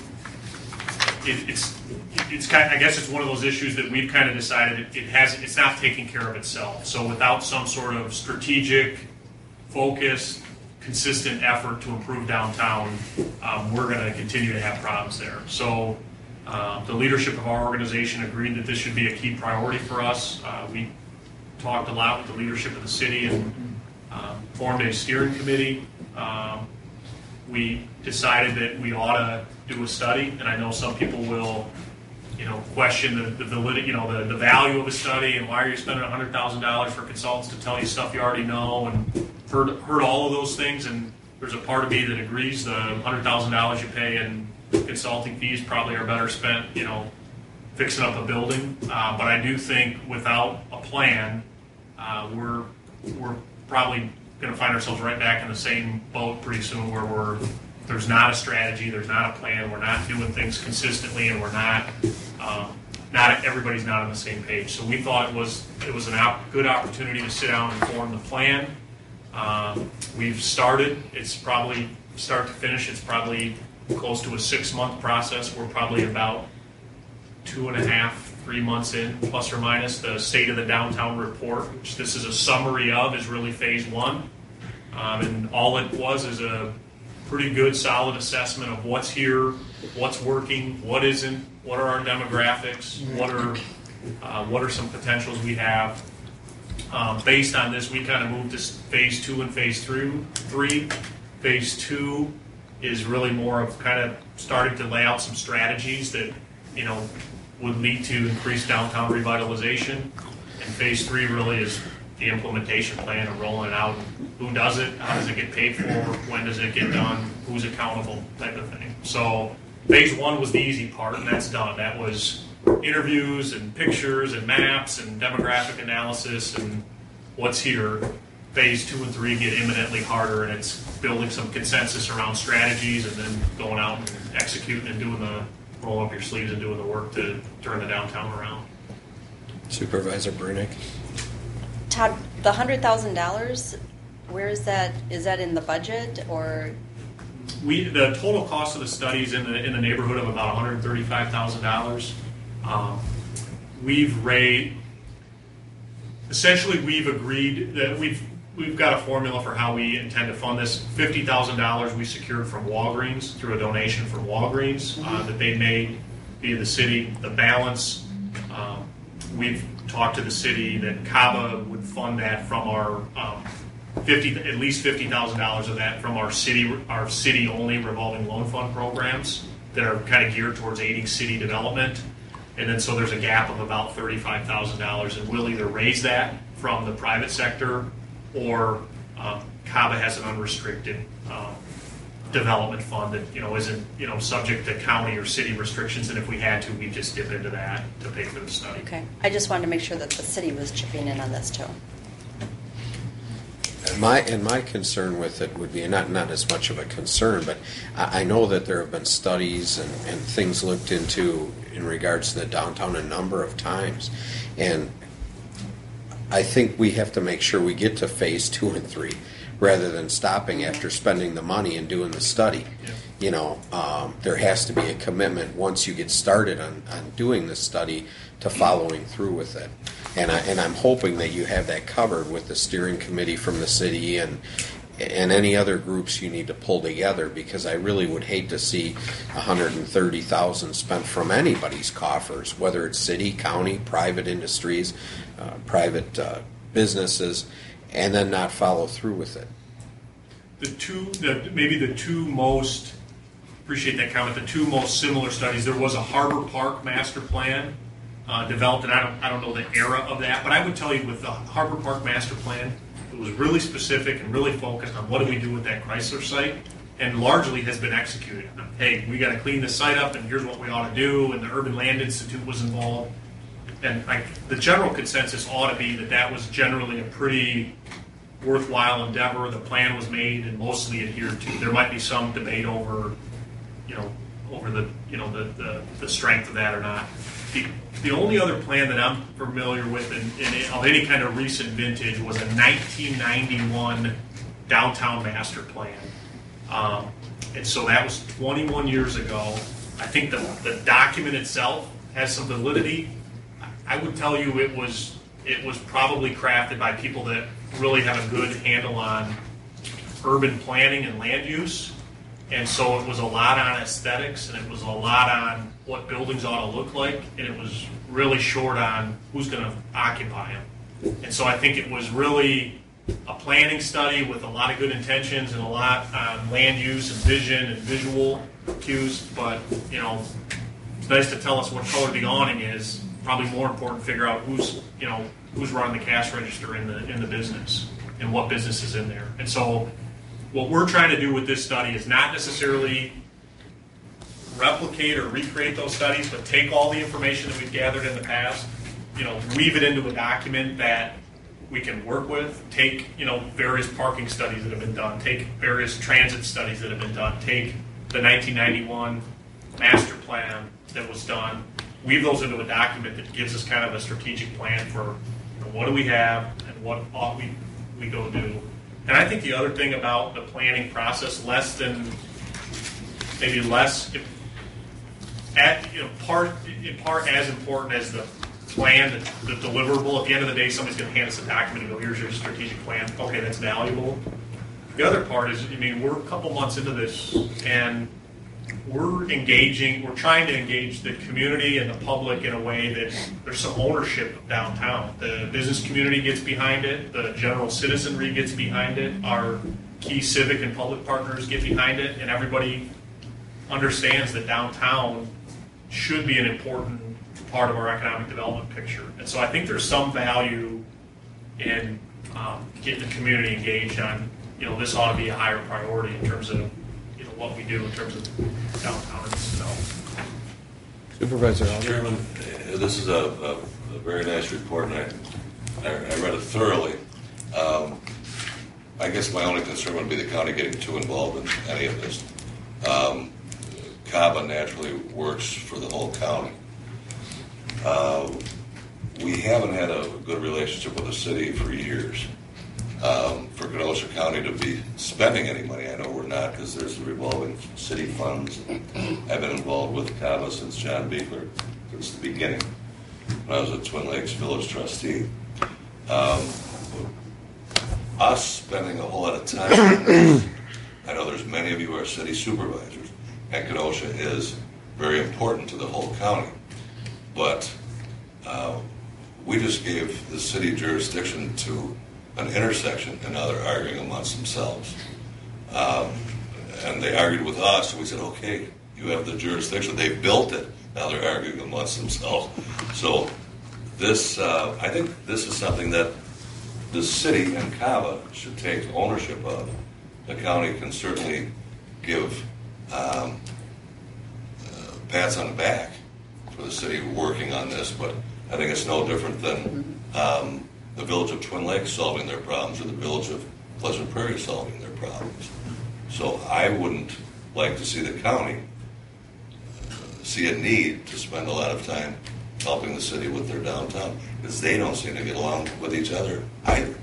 it, it's, it's kind of, I guess it's one of those issues that we've kind of decided it, it has, it's not taking care of itself. So without some sort of strategic, focused, consistent effort to improve downtown, um, we're going to continue to have problems there. So uh, the leadership of our organization agreed that this should be a key priority for us. Uh, we talked a lot with the leadership of the city and uh, formed a steering committee. Um, we decided that we ought to do a study, and I know some people will, you know, question the, the validity, you know, the, the value of a study and why are you spending one hundred thousand dollars for consultants to tell you stuff you already know, and heard heard all of those things. And there's a part of me that agrees the one hundred thousand dollars you pay in consulting fees probably are better spent, you know, fixing up a building. Uh, but I do think without a plan, uh, we're we're probably going to find ourselves right back in the same boat pretty soon, where we're there's not a strategy, there's not a plan, we're not doing things consistently, and we're not, um, not everybody's not on the same page. So we thought it was it was a op- good opportunity to sit down and form the plan. Um, we've started. It's probably start to finish. It's probably close to a six-month process. We're probably about two and a half, three months in, plus or minus. The State of the Downtown report, which this is a summary of, is really phase one. Um, and all it was is a pretty good, solid assessment of what's here, what's working, what isn't, what are our demographics, what are uh, what are some potentials we have. Um, based on this, we kind of moved to phase two and phase three. Three, phase two is really more of kind of starting to lay out some strategies that you know would lead to increased downtown revitalization. And phase three really is the implementation plan of rolling it out. Who does it? How does it get paid for? When does it get done? Who's accountable? Type of thing. So phase one was the easy part, and that's done. That was interviews and pictures and maps and demographic analysis and what's here. Phase two and three get imminently harder, and it's building some consensus around strategies and then going out and executing and doing the roll up your sleeves and doing the work to turn the downtown around.
Supervisor Brunick.
Todd, the one hundred thousand dollars, where is that? Is that in the budget or?
We the total cost of the study is in the in the neighborhood of about one hundred thirty-five thousand dollars. Um, we've raised essentially we've agreed that we've we've got a formula for how we intend to fund this. Fifty thousand dollars we secured from Walgreens through a donation from Walgreens uh, mm-hmm. that they made via the city. The balance um, we've talked to the city that CABA would fund that from our um, fifty at least fifty thousand dollars of that from our city our city only revolving loan fund programs that are kind of geared towards aiding city development. And then so there's a gap of about thirty-five thousand dollars, and we'll either raise that from the private sector or um, CABA has an unrestricted um, development fund that you know isn't you know subject to county or city restrictions, and if we had to, we'd just dip into that to pay for the study.
Okay, I just wanted to make sure that the city was chipping in on this too.
And my and my concern with it would be not not as much of a concern, but I, I know that there have been studies and, and things looked into in regards to the downtown a number of times, and I think we have to make sure we get to phase two and three rather than stopping after spending the money and doing the study.
Yeah.
You know, um, there has to be a commitment once you get started on, on doing the study to following through with it. And, I, and I'm hoping that you have that covered with the steering committee from the city and and any other groups you need to pull together, because I really would hate to see one hundred thirty thousand dollars spent from anybody's coffers, whether it's city, county, private industries, uh, private uh, businesses, and then not follow through with it.
The two, the, maybe the two most, appreciate that comment, the two most similar studies, there was a Harbor Park master plan uh, developed, and I don't, I don't know the era of that, but I would tell you with the Harbor Park master plan, it was really specific and really focused on what do we do with that Chrysler site, and largely has been executed. Hey, we got to clean this site up, and here's what we ought to do, and the Urban Land Institute was involved. And like, the general consensus ought to be that that was generally a pretty worthwhile endeavor. The plan was made and mostly adhered to. There might be some debate over, you know, over the you know the the, the strength of that or not. The, the only other plan that I'm familiar with in, in, of any kind of recent vintage was a nineteen ninety-one downtown master plan. Um, and so that was twenty-one years ago. I think the, the document itself has some validity. I would tell you it was it was probably crafted by people that really have a good handle on urban planning and land use. And so it was a lot on aesthetics, and it was a lot on what buildings ought to look like, and it was really short on who's going to occupy them. And so I think it was really a planning study with a lot of good intentions and a lot on land use and vision and visual cues. But, you know, it's nice to tell us what color the awning is. Probably more important to figure out who's, you know, who's running the cash register in the in the business and what business is in there. And so what we're trying to do with this study is not necessarily replicate or recreate those studies, but take all the information that we've gathered in the past, you know, weave it into a document that we can work with. Take, you know, various parking studies that have been done. Take various transit studies that have been done. Take the nineteen ninety-one master plan that was done. Weave those into a document that gives us kind of a strategic plan for, you know, what do we have and what ought we, we go do. And I think the other thing about the planning process, less than, maybe less, if, at, you know, part, in part as important as the plan, the, the deliverable. At the end of the day, somebody's going to hand us a document and go, here's your strategic plan. Okay, that's valuable. The other part is, I mean, we're a couple months into this, and we're engaging, we're trying to engage the community and the public in a way that there's some ownership of downtown. The business community gets behind it, the general citizenry gets behind it, our key civic and public partners get behind it, and everybody understands that downtown should be an important part of our economic development picture. And so I think there's some value in um, getting the community engaged on, you know, this ought to be a higher priority in terms of, you know, what we do in terms of downtown itself.
Supervisor Alder.
Chairman, uh, this is a, a, a very nice report, and I, I, I read it thoroughly. Um, I guess my only concern would be the county getting too involved in any of this. Um, CABA naturally works for the whole county. Uh, we haven't had a good relationship with the city for years. Um, for Kenosha County to be spending any money, I know we're not, because there's the revolving city funds. I've been involved with CABA since John Beekler, since the beginning, when I was a Twin Lakes Village trustee. Um, us spending a whole lot of time on this, I know there's many of you are city supervisors, and Kenosha is very important to the whole county. But uh, we just gave the city jurisdiction to an intersection, and now they're arguing amongst themselves. Um, and they argued with us, and we said, okay, you have the jurisdiction. They built it. Now they're arguing amongst themselves. So this, uh, I think this is something that the city and CABA should take ownership of. The county can certainly give um, uh, pats on the back for the city working on this, but I think it's no different than um, the village of Twin Lakes solving their problems or the village of Pleasant Prairie solving their problems. So I wouldn't like to see the county uh, see a need to spend a lot of time helping the city with their downtown, because they don't seem to get along with each other either.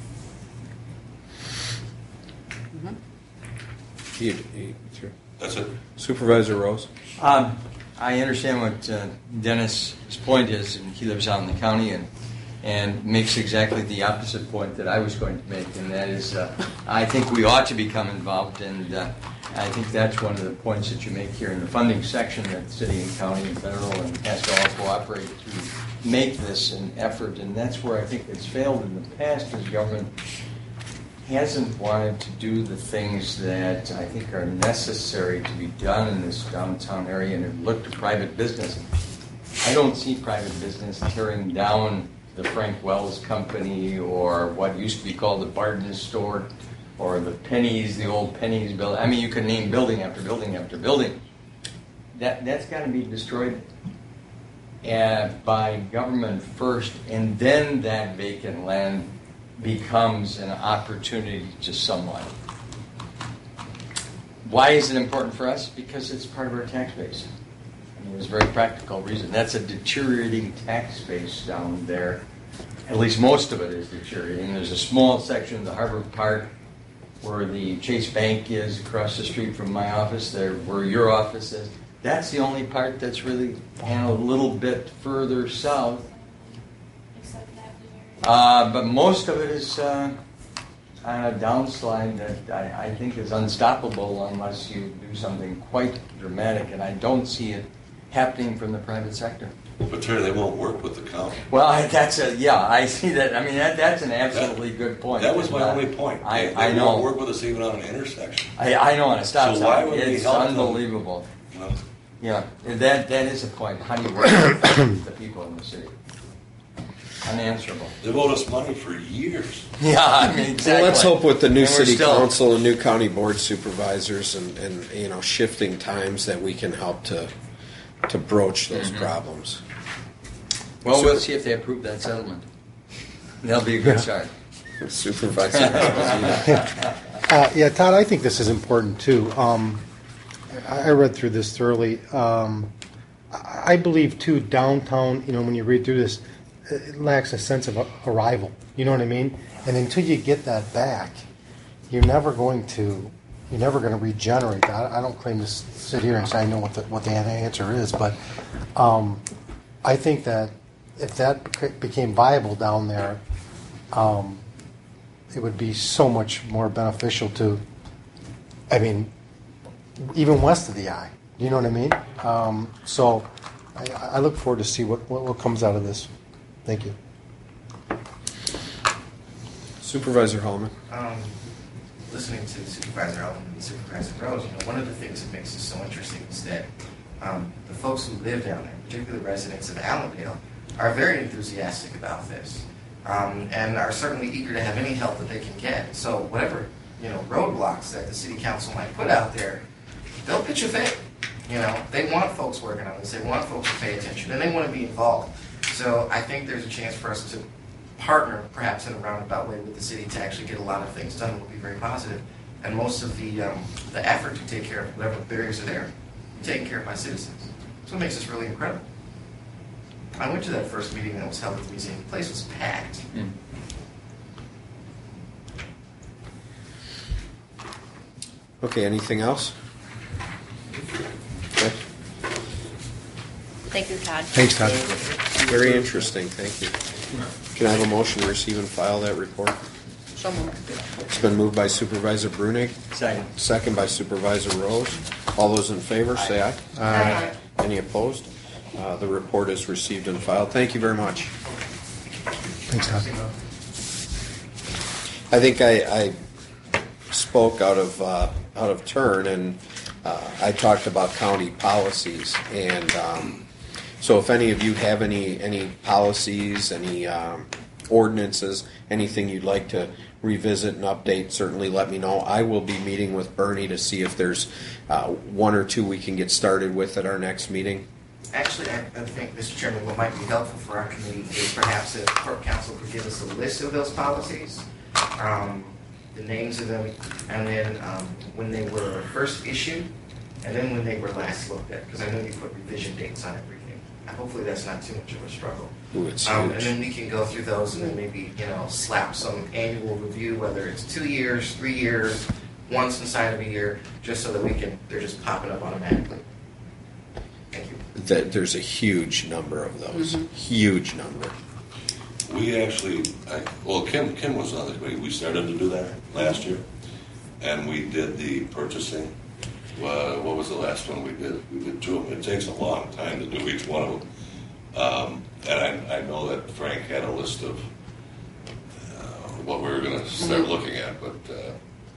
Mm-hmm. You, you, sure.
That's it.
Supervisor Rose.
Um, I understand what uh, Dennis's point is, and he lives out in the county, and and makes exactly the opposite point that I was going to make, and that is, uh, I think we ought to become involved, and uh, I think that's one of the points that you make here in the funding section, that city and county and federal and has to all cooperate to make this an effort, and that's where I think it's failed in the past, as government hasn't wanted to do the things that I think are necessary to be done in this downtown area, and have looked to private business. I don't see private business tearing down the Frank Wells Company, or what used to be called the Barden Store, or the Pennies, the old Pennies building. I mean, you can name building after building after building. That, that's got to be destroyed uh, by government first, and then that vacant land becomes an opportunity to someone. Why is it important for us? Because it's part of our tax base. I mean, there's a very practical reason. That's a deteriorating tax base down there. At least most of it is deteriorating. There's a small section of the Harbor Park where the Chase Bank is, across the street from my office, there where your office is. That's the only part that's really and a little bit further south. Uh, but most of it is uh, on a downslide that I, I think is unstoppable unless you do something quite dramatic, and I don't see it happening from the private sector.
But Terry, they won't work with the county.
Well, I, that's a yeah. I see that. I mean, that, that's an absolutely
that,
good point.
That was my uh, only point.
I,
they,
I
they
know.
won't work with us even on an intersection.
I, I know on a stop
so
sign.
Why would
it's
we help
unbelievable.
Them? No.
Yeah, that that is a point. How do you work with the people in the city? Unanswerable.
They've owed us money for years.
Yeah, I mean, exactly.
Well, let's hope with the new
And we're
city
still-
council and new county board supervisors and, and you know shifting times that we can help to to broach those
Mhm.
problems.
Well,
Super-
we'll see if they approve that settlement. That'll be a good start.
Supervisor Esposito.
Uh, yeah, Todd, I think this is important too. Um, I I read through this thoroughly. Um, I I believe too, downtown, you know, when you read through this, it lacks a sense of a- arrival. You know what I mean? And until you get that back, you're never going to, you're never going to regenerate. I, I don't claim to s- sit here and say I know what the, what the answer is, but um, I think that if that bec- became viable down there, um, it would be so much more beneficial to, I mean, even west of the eye. You know what I mean? Um, so I, I look forward to see what, what, what comes out of this. Thank you.
Supervisor Hallman.
Um, listening to Supervisor Alvin and Supervisor Rose, you know, one of the things that makes this so interesting is that um, the folks who live down there, particularly the residents of Allendale, are very enthusiastic about this, um, and are certainly eager to have any help that they can get. So whatever, you know, roadblocks that the city council might put out there, they'll pitch a fit. You know, they want folks working on this, they want folks to pay attention, and they want to be involved. So I think there's a chance for us to partner, perhaps in a roundabout way, with the city to actually get a lot of things done. It will be very positive. And most of the um, the effort to take care of whatever barriers are there, taken care of by citizens. So it makes this really incredible. I went to that first meeting that was held at the museum. The place was packed.
Mm.
Okay, anything else? Okay.
Thank you, Todd.
Thanks, Todd.
Very interesting, thank you. Can I have a motion to receive and file that report?
So moved.
It's been moved by Supervisor Brunig,
Second.
second by Supervisor Rose. All those in favor, say aye.
Aye.
Any opposed? Uh, The report is received and filed. Thank you very much.
Thanks, Todd.
I think I, I spoke out of uh, out of turn, and uh, I talked about county policies. And um, so, if any of you have any any policies, any um, ordinances, anything you'd like to revisit and update, certainly let me know. I will be meeting with Bernie to see if there's uh, one or two we can get started with at our next meeting.
Actually, I, I think, Mister Chairman, what might be helpful for our committee is perhaps if Corp Council could give us a list of those policies, um, the names of them, and then um, when they were first issued, and then when they were last looked at, because I know you put revision dates on everything. Hopefully that's not too much of a struggle.
Ooh, it's
Um, and
huge.
then we can go through those and then maybe, you know, slap some annual review, whether it's two years, three years, once inside of a year, just so that we can, they're just popping up automatically. Thank you.
That there's a huge number of those, huge number.
We actually, I, well, Kim Kim was on the committee. We started to do that last year, and we did the purchasing. Uh, what was the last one we did? We did two of them. It takes a long time to do each one of them. Um, and I, I know that Frank had a list of uh, what we were going to start looking at, but uh,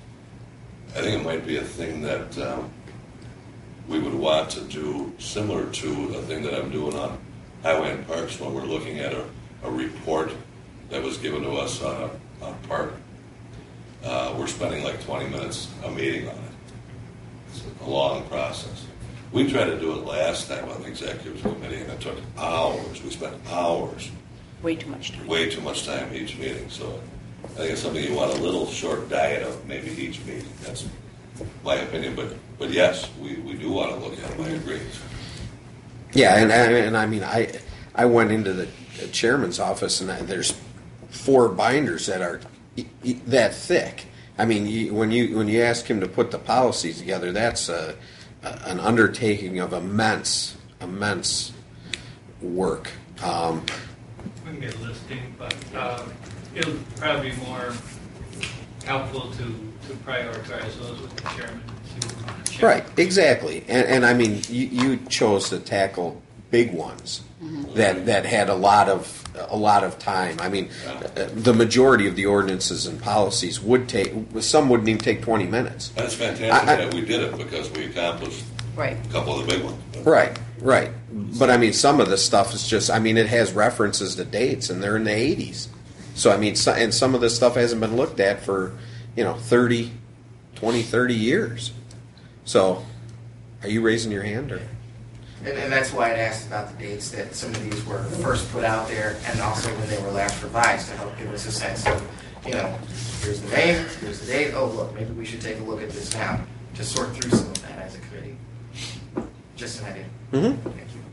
I think it might be a thing that um, we would want to do similar to a thing that I'm doing on Highway and Parks when we're looking at a, a report that was given to us on a, on a park. Uh, we're spending like twenty minutes a meeting on it. It's a long process. We tried to do it last time on the executive committee, and it took hours. We spent hours,
Way too much time.
way too much time each meeting. So I think it's something you want a little short diet of maybe each meeting. That's my opinion. But but yes, we, we do want to look at it. I agree.
Yeah, and and, and I mean, I I went into the chairman's office, and I, there's four binders that are e- e- that thick. I mean, you, when you when you ask him to put the policies together, that's a, a, an undertaking of immense immense work. Um,
We can get a listing, but uh, it'll probably be more helpful to, to prioritize those with the chairman. and see what the chairman-
Right, exactly, and and I mean, you, you chose to tackle big ones that that had a lot of a lot of time. I mean, uh, the majority of the ordinances and policies would take. Some wouldn't even take twenty minutes.
That's fantastic
I- I-
that we did it because we accomplished
Right.
a couple of the big ones.
Right, right. But I mean, some of the stuff is just. I mean, it has references to dates, and they're in the eighties. So I mean, so, and some of this stuff hasn't been looked at for, you know, thirty, twenty, thirty years. So, are you raising your hand or?
And, and that's why I asked about the dates that some of these were first put out there, and also when they were last revised, to help give us a sense of, you know, here's the name, here's the date, oh, look, maybe we should take a look at this now, to sort through some of that as a committee. Just an idea.
Mm-hmm.
Thank you.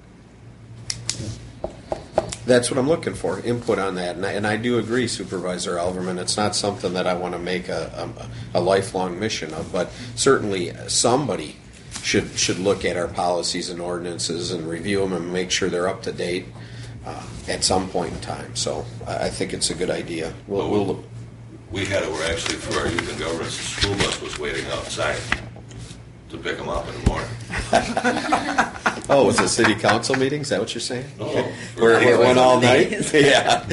That's what I'm looking for, input on that. And I, and I do agree, Supervisor Alverman, it's not something that I want to make a, a, a lifelong mission of, but certainly somebody should should look at our policies and ordinances and review them and make sure they're up to date uh, at some point in time. So I I think it's a good idea. We'll, we'll
We had it where actually for our youth and governance, the school bus was waiting outside to pick them up in the morning.
Oh, was it city council meeting? Is that what you're saying?
No.
Where it went all night?
Days.
Yeah.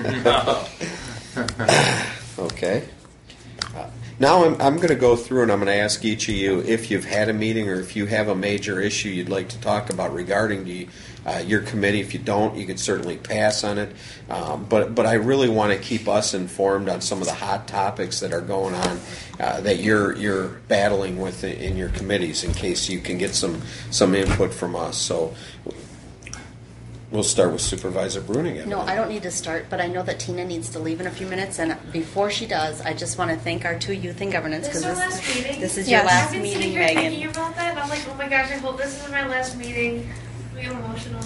Okay. Uh, Now I'm, I'm going to go through and I'm going to ask each of you if you've had a meeting or if you have a major issue you'd like to talk about regarding the, uh, your committee. If you don't, you could certainly pass on it. Um, but but I really want to keep us informed on some of the hot topics that are going on uh, that you're you're battling with in, in your committees, in case you can get some some input from us. So we'll start with Supervisor Bruning.
No, I don't need to start, but I know that Tina needs to leave in a few minutes, and before she does, I just want to thank our two youth in governance,
This is our
this,
last meeting.
this is
Yes.
your last
I've been
meeting,
sitting here thinking
Megan.
about that, and I'm like, oh my gosh, I hope this is my last meeting. I'm getting emotional.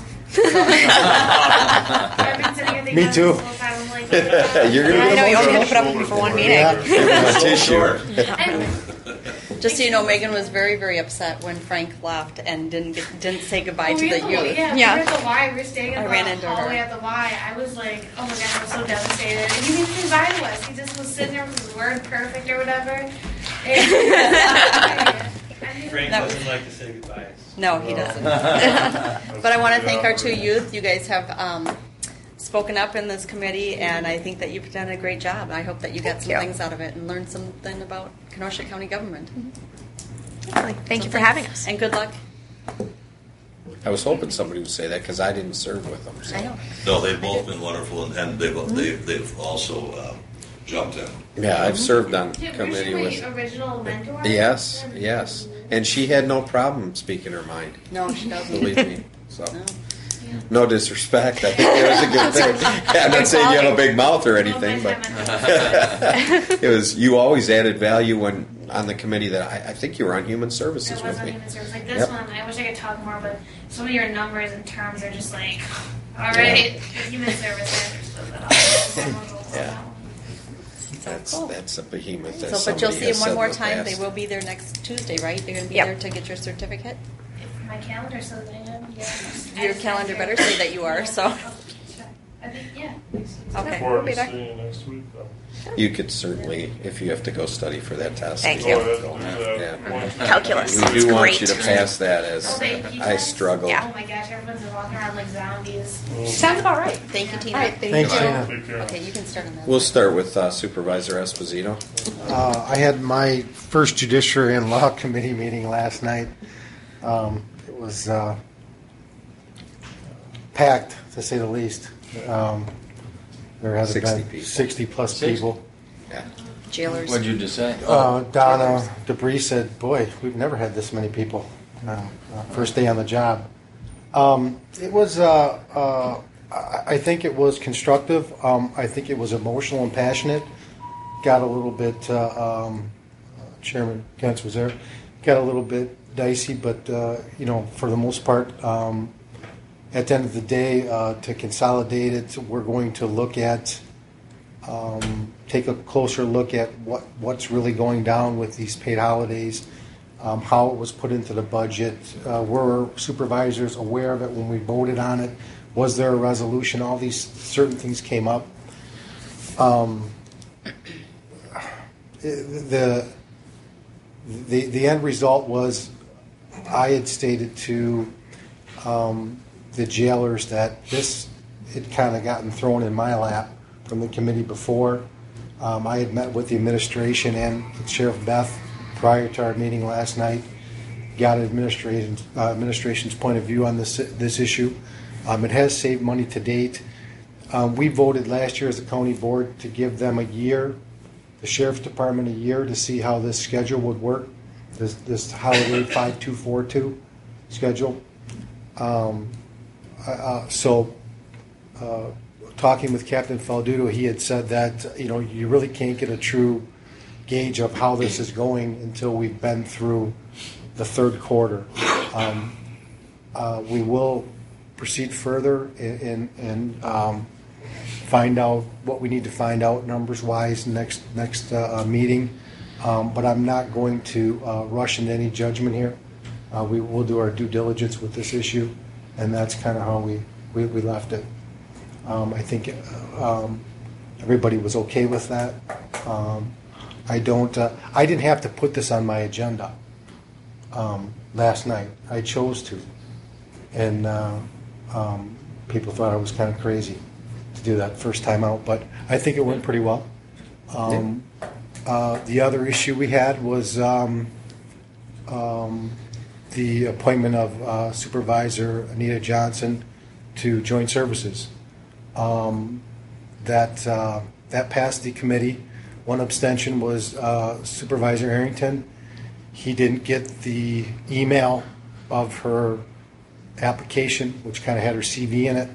I've been sitting here thinking
Me
about
too.
this the whole time. I'm like, oh my gosh.
You're going to
I
get
know, you only
emotional.
had to put up with me for one meeting.
Yeah.
Give him a tissue.
And
Just so you know, Megan was very, very upset when Frank left and didn't get, didn't say goodbye
Oh,
to
we
the
had
youth.
Yeah,
Yeah.
we were at the Y. We were staying in
I
the
ran into her.
hallway at the Y. I was like, oh my gosh, I was so devastated. And he didn't say bye to us. He just was sitting there with his word perfect or whatever. And, I mean,
Frank
That was-
doesn't like to say goodbye.
No, he doesn't. But I want to thank our two youth. You guys have um, spoken up in this committee, and I think that you've done a great job. I hope that you got some
you.
things out of it and learned something about Kenosha County government.
Thank you for having us.
And good luck.
I was hoping somebody would say that because I didn't serve with them. So.
I know.
No, they've both been wonderful, and, and they've, they've, they've also uh, jumped in.
Yeah, I've served on
Where's
committee
your
with.
original mentor?
Yes, yes, and she had no problem speaking her mind.
No, she doesn't.
Believe me. So,
No.
no disrespect. I think it was a good thing. I'm not saying you have a big mouth or anything, but it was. You always added value when on the committee that I, I think you were on Human Services
It was
with
on
me.
human service. Like this
Yep.
one, I wish I could talk more, but some of your numbers and terms are just like, all right, human service understood that all.
Yeah. That's
cool.
that's a behemoth.
So,
as
but you'll
somebody
see
has
them one
said
more
in the
time. They
past.
will be there next Tuesday, right? They're going to be
Yep.
there to get your certificate.
If my calendar says I am, yeah.
Your calendar better say that you are, so.
I think, yeah.
Okay.
We'll
Forward
be
to
there.
seeing you next week, though.
You could certainly, if you have to go study for that test.
Thank
Go
you.
ahead
Go
and
on,
do that.
yeah.
One-
Calculus.
We
It's
do want
great.
you to pass that as
Oh, thank you
I
guys.
struggle.
Yeah.
Oh my gosh, everyone's walking around like zombies.
Sounds about right.
Thank you, Tina.
All right, thank
Thanks,
you.
Tina.
Take care.
Okay, you can start on that.
We'll start with uh, Supervisor Esposito.
Uh, I had my first Judiciary and Law Committee meeting last night. Um, it was uh, packed, to say the least. Um, there has
sixty
been
people.
sixty plus
sixty?
people.
Yeah.
Jailers.
What'd you just say?
Uh, Donna Debris said, "Boy, we've never had this many people." Uh, uh, first day on the job. Um, it was. Uh, uh, I I think it was constructive. Um, I think it was emotional and passionate. Got a little bit. Uh, um, uh, Chairman Gentz was there. Got a little bit dicey, but uh, you know, for the most part, um, at the end of the day, uh, to consolidate it, we're going to look at. Um, take a closer look at what, what's really going down with these paid holidays, um, how it was put into the budget. Uh, were supervisors aware of it when we voted on it? Was there a resolution? All these certain things came up. Um, the, the, the end result was I had stated to um, the jailers that this had kind of gotten thrown in my lap from the committee before. Um, I had met with the administration and Sheriff Beth prior to our meeting last night, got administration, uh, administration's point of view on this this issue. Um, it has saved money to date. Um, we voted last year as a county board to give them a year, the Sheriff's Department a year to see how this schedule would work, this, this holiday five two four two schedule. Um, uh, so, uh, talking with Captain Falduto, he had said that, you know, you really can't get a true gauge of how this is going until we've been through the third quarter. Um, uh, we will proceed further and, and um, find out what we need to find out numbers-wise next next uh, meeting. Um, but I'm not going to uh, rush into any judgment here. Uh, we will do our due diligence with this issue, and that's kind of how we, we, we left it. Um, I think um, everybody was okay with that. Um, I don't. Uh, I didn't have to put this on my agenda um, last night. I chose to, and uh, um, people thought I was kind of crazy to do that first time out. But I think it went pretty well. Um, uh, the other issue we had was um, um, the appointment of uh, Supervisor Anita Johnson to Joint Services. Um, that uh, that passed the committee. One abstention was uh, Supervisor Arrington. He didn't get the email of her application, which kind of had her C V in it,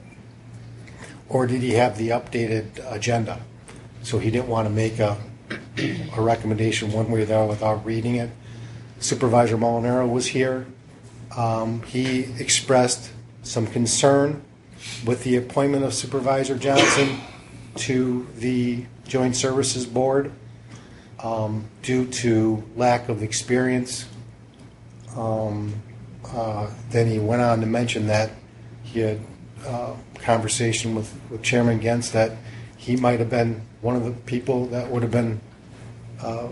or did he have the updated agenda? So he didn't want to make a, a recommendation one way or the other without reading it. Supervisor Molinaro was here. Um, he expressed some concern with the appointment of Supervisor Johnson to the Joint Services Board um, due to lack of experience. Um, uh, then he went on to mention that he had uh, conversation with, with Chairman Gens that he might have been one of the people that would have been, uh,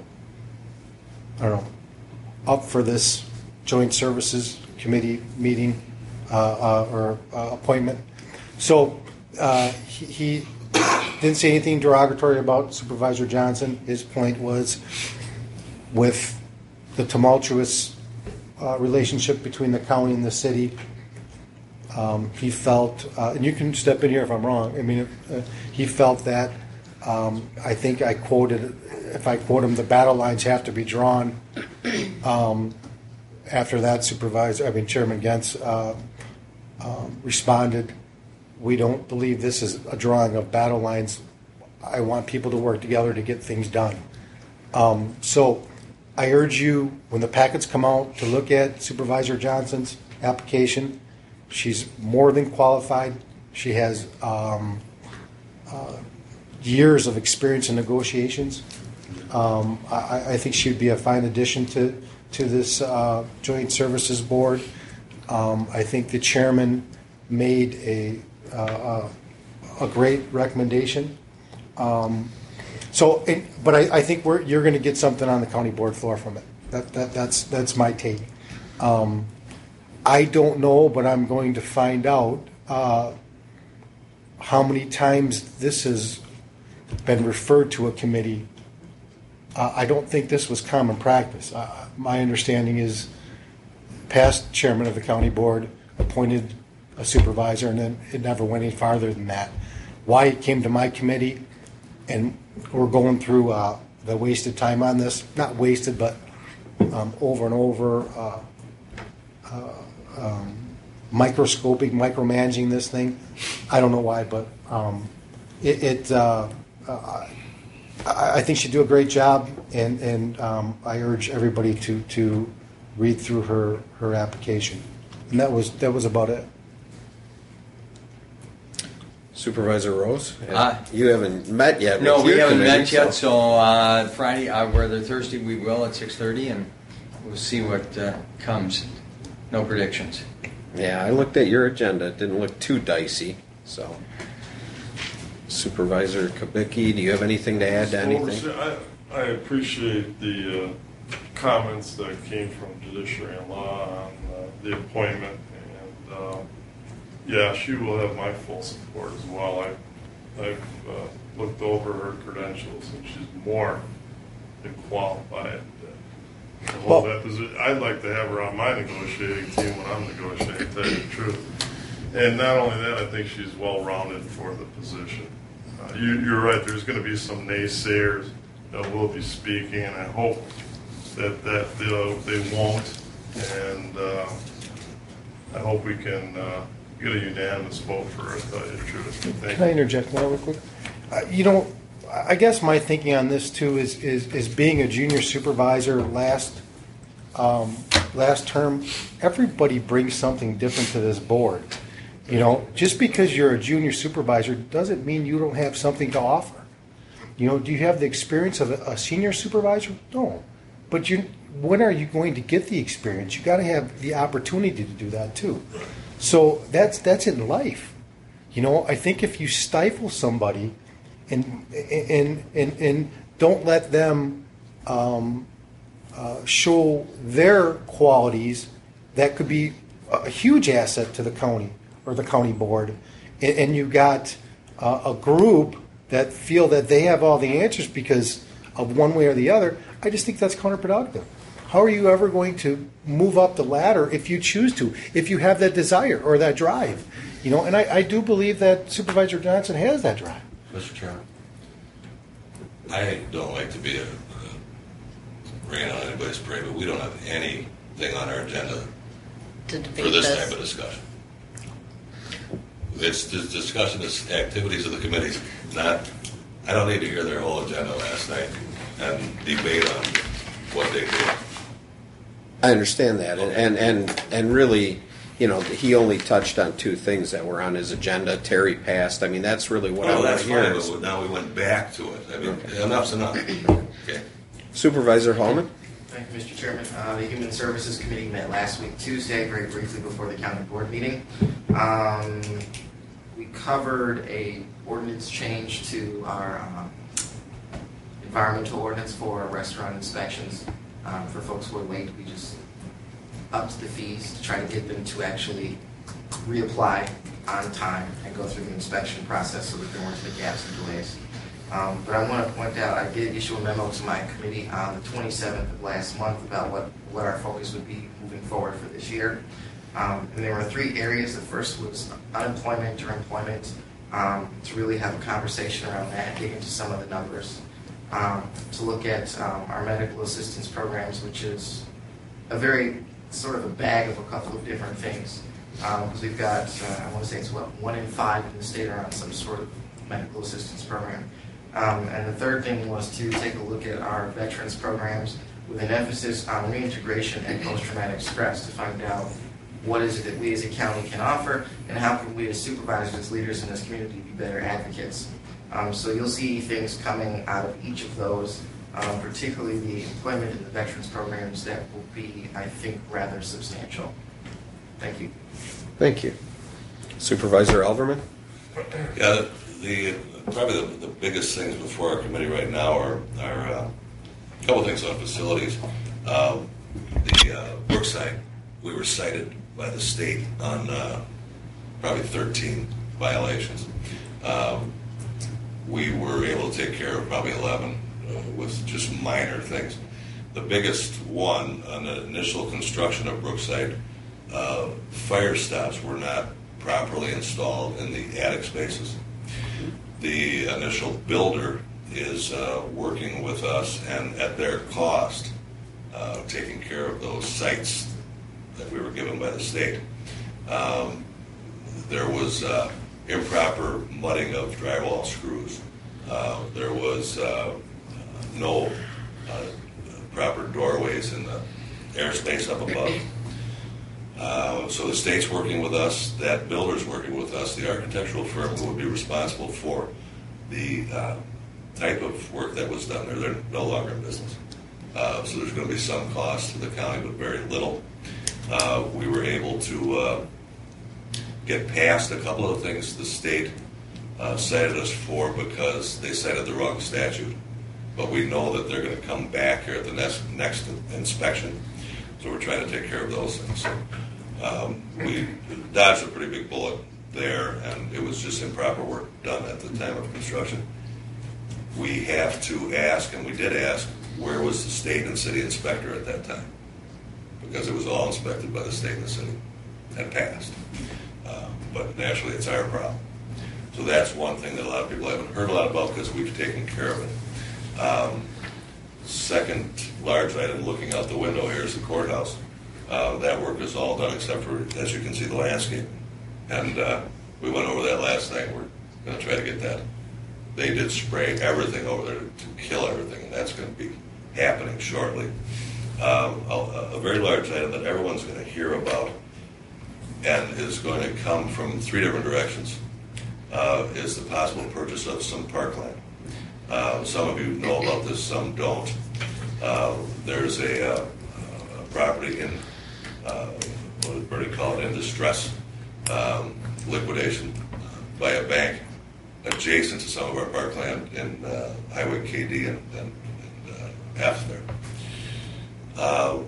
I don't know, up for this Joint Services Committee meeting uh, uh, or uh, appointment. So uh, he, he didn't say anything derogatory about Supervisor Johnson. His point was with the tumultuous uh, relationship between the county and the city, um, he felt, uh, and you can step in here if I'm wrong, I mean, uh, he felt that, um, I think I quoted, if I quote him, the battle lines have to be drawn. Um, after that, Supervisor, I mean, Chairman Gens uh, um, responded, we don't believe this is a drawing of battle lines. I want people to work together to get things done. Um, so I urge you, when the packets come out, to look at Supervisor Johnson's application. She's more than qualified. She has um, uh, years of experience in negotiations. Um, I, I think she would be a fine addition to, to this uh, Joint Services Board. Um, I think the chairman made a Uh, a great recommendation. Um, so, it, but I, I think we're, you're going to get something on the county board floor from it. That, that, that's that's my take. Um, I don't know, but I'm going to find out uh, how many times this has been referred to a committee. Uh, I don't think this was common practice. Uh, my understanding is past chairman of the county board appointed a supervisor, and then it never went any farther than that. Why it came to my committee, and we're going through uh, the wasted time on this, not wasted, but um, over and over, uh, uh, um, microscoping, micromanaging this thing. I don't know why, but um, it, it uh, uh, I, I think she'd do a great job, and, and um, I urge everybody to, to read through her, her application. And that was that was about it.
Supervisor Rose,
Uh,
you haven't met yet.
No,
with
we
your
haven't
committee,
met yet, so uh, Friday, uh, whether Thursday, we will at six thirty, and we'll see what uh, comes. No predictions.
Yeah, I looked at your agenda. It didn't look too dicey. So, Supervisor Kubicki, do you have anything to add to anything?
I, I appreciate the uh, comments that came from Judiciary and Law on uh, the appointment, and uh, yeah, she will have my full support as well. I, I've uh, looked over her credentials, and she's more than qualified to hold that position. I'd like to have her on my negotiating team when I'm negotiating, to tell you the truth. And not only that, I think she's well-rounded for the position. Uh, you, you're right, there's going to be some naysayers that will be speaking, and I hope that, that they, they won't. And uh, I hope we can uh, get a unanimous vote for it, to tell you the truth. Thank
Can I
you.
interject now real quick? Uh, You know, I guess my thinking on this too is, is, is being a junior supervisor last, um, last term, everybody brings something different to this board. You know, just because you're a junior supervisor doesn't mean you don't have something to offer. You know, do you have the experience of a, a senior supervisor? No. But you, when are you going to get the experience? You got to have the opportunity to do that too. So that's that's in life. You know, I think if you stifle somebody and and and, and don't let them um, uh, show their qualities, that could be a huge asset to the county or the county board. And, and you got uh, a group that feel that they have all the answers because of one way or the other. I just think that's counterproductive. How are you ever going to move up the ladder if you choose to, if you have that desire or that drive? You know, and I, I do believe that Supervisor Johnson has that drive.
Mister Chairman, I don't like to be a, a rain on anybody's parade, but we don't have anything on our agenda
To debate
for this,
this.
type of discussion. It's this discussion, it's activities of the committees, not, I don't need to hear their whole agenda last night and debate on what they did.
I understand that, and, and and and really, you know, he only touched on two things that were on his agenda. Terry passed. I mean, that's really what I
Well,
want
that's
to hear.
fine,
is-
but now we went back to it. I mean,
Okay.
enough's enough. Okay.
Supervisor Hallman?
Thank you, Mister Chairman. Uh, the Human Services Committee met last week Tuesday, very briefly before the county board meeting. Um, we covered a ordinance change to our um, environmental ordinance for restaurant inspections. Um, for folks who are late, we just upped the fees to try to get them to actually reapply on time and go through the inspection process so that there weren't any gaps and delays. Um, but I want to point out, I did issue a memo to my committee on the twenty-seventh of last month about what, what our focus would be moving forward for this year. Um, and there were three areas. The first was unemployment or employment, um, to really have a conversation around that, dig into some of the numbers. Um, to look at um, our medical assistance programs, which is a very sort of a bag of a couple of different things. Because um, we've got, uh, I want to say it's what, one in five in the state are on some sort of medical assistance program. Um, and the third thing was to take a look at our veterans programs with an emphasis on reintegration and post-traumatic stress to find out what is it that we as a county can offer and how can we as supervisors, as leaders in this community be better advocates. Um, so you'll see things coming out of each of those, um, particularly the employment and the veterans programs that will be, I think, rather substantial. Thank you.
Thank you. Supervisor Alverman?
Yeah, the, probably the, the biggest things before our committee right now are, are uh, a couple things on facilities. Um, the uh, Brookside, we were cited by the state on uh, probably thirteen violations. Um, we were able to take care of probably eleven uh, with just minor things. The biggest one on the initial construction of Brookside, uh, fire stops were not properly installed in the attic spaces. The initial builder is uh, working with us and at their cost uh, taking care of those sites that we were given by the state. Um, there was uh, improper mudding of drywall screws. Uh, there was uh, no uh, proper doorways in the airspace up above. Uh, so the state's working with us, that builder's working with us, the architectural firm who would be responsible for the uh, type of work that was done there. They're no longer in business. Uh, so there's going to be some cost to the county, but very little. Uh, we were able to uh, get past a couple of things the state uh, cited us for because they cited the wrong statute. But we know that they're going to come back here at the next, next inspection. So we're trying to take care of those things. So um, we dodged a pretty big bullet there, and it was just improper work done at the time of construction. We have to ask, and we did ask, where was the state and city inspector at that time? Because it was all inspected by the state and the city and passed. Uh, but naturally, it's our problem. So that's one thing that a lot of people haven't heard a lot about because we've taken care of it. Um, second large item looking out the window here is the courthouse. Uh, that work is all done except for, as you can see, the landscape. And uh, we went over that last night. We're going to try to get that. They did spray everything over there to kill everything, and that's going to be happening shortly. Um, a, a very large item that everyone's going to hear about and is going to come from three different directions uh, is the possible purchase of some parkland. Uh, some of you know about this, some don't. Uh, there's a, uh, a property in, uh, what does Bernie call it, in distress um, liquidation by a bank adjacent to some of our parkland in uh, Highway K D and, and, and uh, F there. Uh,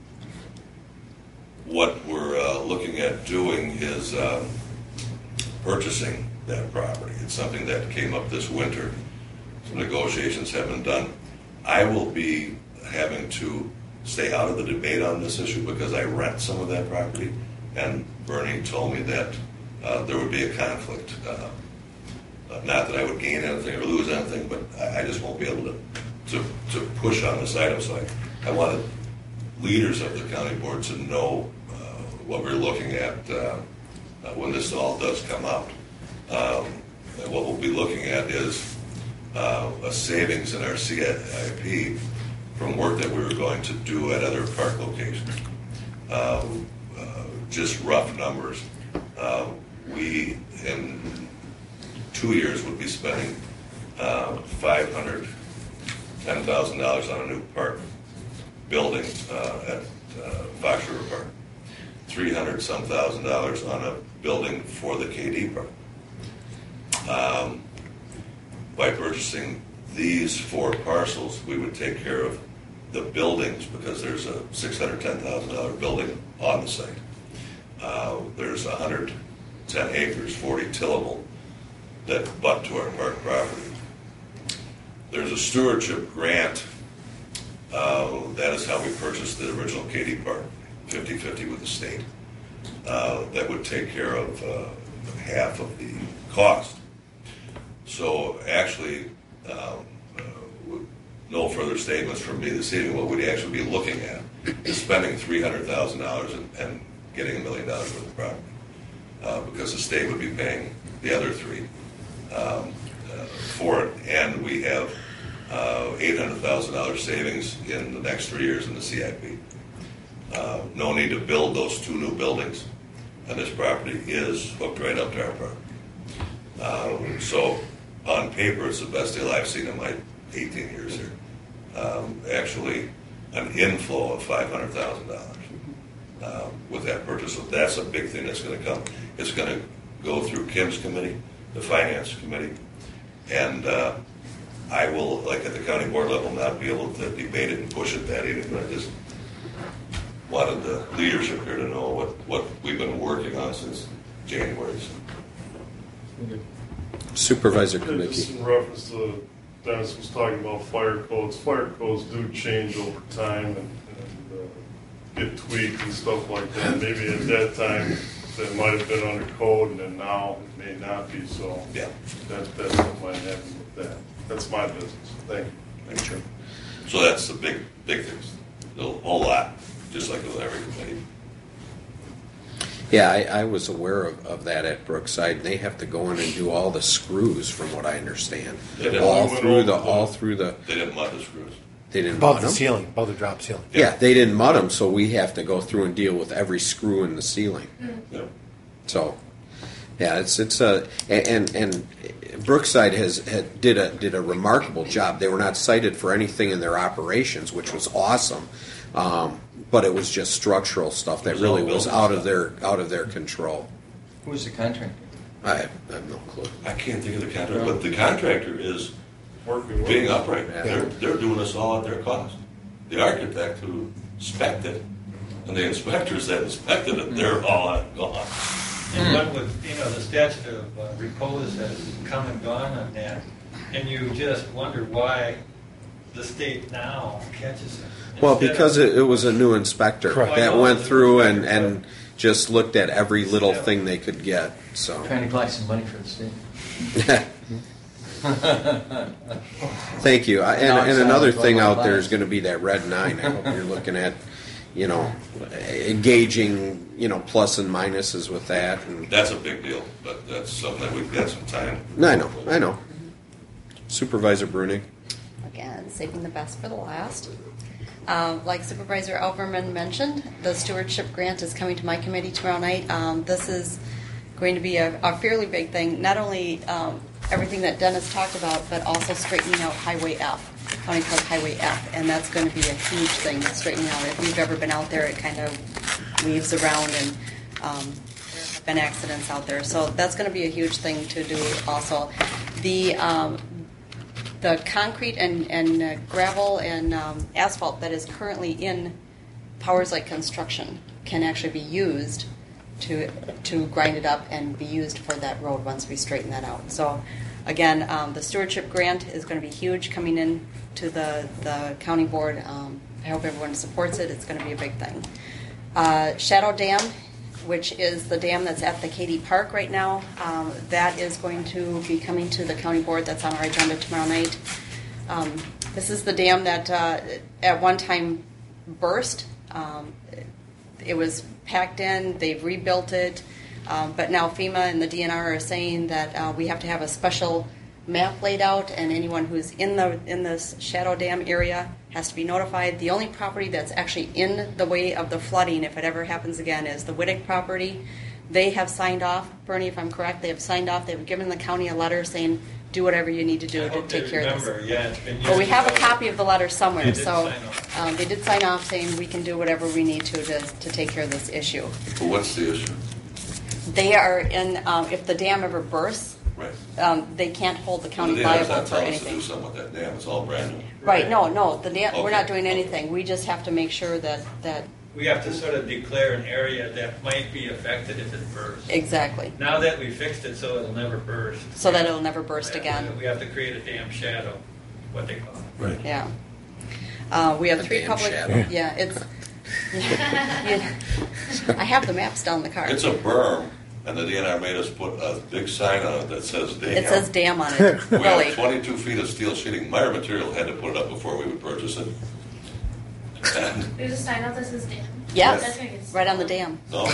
what we're uh, looking at doing is um, purchasing that property. It's something that came up this winter. Some negotiations have been done. I will be having to stay out of the debate on this issue because I rent some of that property, and Bernie told me that uh, there would be a conflict. Uh, not that I would gain anything or lose anything, but I, I just won't be able to, to, to push on this item. So I, I wanted leaders of the county board to know uh, what we're looking at uh, uh, when this all does come out. Um, and what we'll be looking at is uh, a savings in our C I P from work that we were going to do at other park locations. Uh, uh, just rough numbers. Uh, we, in two years, would be spending uh, five hundred ten thousand dollars on a new park building uh, at uh, Fox River Park. three hundred some thousand dollars on a building for the K D Park. Um, by purchasing these four parcels, we would take care of the buildings because there's a six hundred ten thousand dollars building on the site. Uh, there's one hundred ten acres, forty tillable, that butt to our park property. There's a stewardship grant. Uh, that is how we purchased the original K D Park, fifty fifty with the state. Uh, that would take care of uh, half of the cost. So actually, um, uh, with no further statements from me this evening, what we'd actually be looking at is spending three hundred thousand dollars and, and getting a million dollars worth of property. Uh, because the state would be paying the other three um, uh, for it. And we have uh, eight hundred thousand dollars savings in the next three years in the C I P. Uh, no need to build those two new buildings. And this property is hooked right up to our property. Um, so on paper, it's the best deal I've seen in my eighteen years here. Um, actually, an inflow of five hundred thousand dollars uh, with that purchase. So that's a big thing that's going to come. It's going to go through Kim's committee, the finance committee, and uh, I will, like at the county board level, not be able to debate it and push it that evening, but I just wanted the leadership here to know what, what we've been working on since January. So.
Supervisor
Yeah,
Committee.
just in reference to Dennis was talking about fire codes. Fire codes do change over time and, and uh, get tweaked and stuff like that. Maybe at that time that might have been under code, and then now it may not be. So
yeah,
that, that's what might happen with that. That's my business. Thank you.
Thank you. So that's the big, big things. A whole lot, just like with every committee.
Yeah, I, I was aware of, of that at Brookside. They have to go in and do all the screws, from what I understand.
They didn't
all
mud
through the,
the-
all through the.
They didn't mud the screws.
They didn't
Above
mud
the
them.
ceiling, above the drop ceiling.
Yeah, they didn't mud them, so we have to go through and deal with every screw in the ceiling.
Yeah.
So, yeah, it's it's a and and Brookside has had, did a did a remarkable job. They were not cited for anything in their operations, which was awesome. Um, but it was just structural stuff that
It was
really
all
was
building
out of
stuff.
their out of their control.
Who's the contractor?
I have, I have no clue.
I can't think of the contractor, but the contractor is
Working well.
being upright.
Yeah.
They're, they're doing this all at their cost. The architect who inspected and the inspectors that inspected it, they're all gone.
And one would, you know, the statute of uh, repose has come and gone on that, and you just wonder why the state now catches it.
Well,
Instead
because
of-
it, it was a new inspector
Correct.
that
I know,
went
it's a
through
new
and,
inspector,
and just looked at every little
Yeah.
thing they could get. So,
Trying to collect some money for the state.
thank you. I,
Now
and,
it's
and another
on
thing
my
out there
list.
is going to be that red nine. I hope you're looking at you know, engaging, you know, plus and minuses with that. And
That's a big deal, but that's something that we've got some time.
I know, I know. Supervisor Bruning.
Again, saving the best for the last. Um, like Supervisor Elverman mentioned, the stewardship grant is coming to my committee tomorrow night. Um, this is going to be a, a fairly big thing, not only um, everything that Dennis talked about, but also straightening out Highway F, County Code Highway F, and that's going to be a huge thing, straightening out. If you've ever been out there, it kind of weaves around, and um, there have been accidents out there. So that's going to be a huge thing to do also. The um, the concrete and, and uh, gravel and um, asphalt that is currently in Powers Lake Construction can actually be used to to grind it up and be used for that road once we straighten that out. So again, um, the stewardship grant is going to be huge coming in to the, the county board. Um, I hope everyone supports it. It's going to be a big thing. Uh, Shadow Dam, which is the dam that's at the Katy Park right now, um, that is going to be coming to the county board. That's on our agenda tomorrow night. Um, this is the dam that uh, at one time burst. Um, it was packed in, they've rebuilt it, um, but now FEMA and the D N R are saying that uh, we have to have a special map laid out, and anyone who's in the in this shadow dam area has to be notified. The only property that's actually in the way of the flooding, if it ever happens again, is the Wittick property. They have signed off, Bernie, if I'm correct, they have signed off, they've given the county a letter saying, do whatever you need to do
I
to
hope
take
they
care of
remember.
this.
Yeah, it's been
Well, we
years
have a
ago.
copy of the letter somewhere,
They did
so
sign off.
um, they did sign off saying we can do whatever we need to to, to take care of this issue.
But what's the issue?
They are in, um, if the dam ever bursts,
Right.
um, they can't hold the county
The dam is
liable
not
for
telling us to
anything.
do something with that dam. It's all brand new.
Right, no, no, the dam, we're not
Okay.
doing anything. We just have to make sure that, that,
We have to sort of declare an area that might be affected if it bursts.
exactly,
Now that we fixed it so it'll never burst.
so that it'll never burst
Yeah,
again.
We have to create a dam shadow, what they call it.
Right.
Yeah. Uh, we have
A
three
dam
public,
shadow.
yeah, it's, yeah. I have the maps down the car.
It's a berm, and the D N R made us put a big sign on it that says dam.
It says dam on it,
We
really.
have twenty-two feet of steel sheeting. Meyer Material had to put it up before we would purchase it. And,
There's a sign out that says dam.
Yes,
That's what it is.
right on the dam.
no,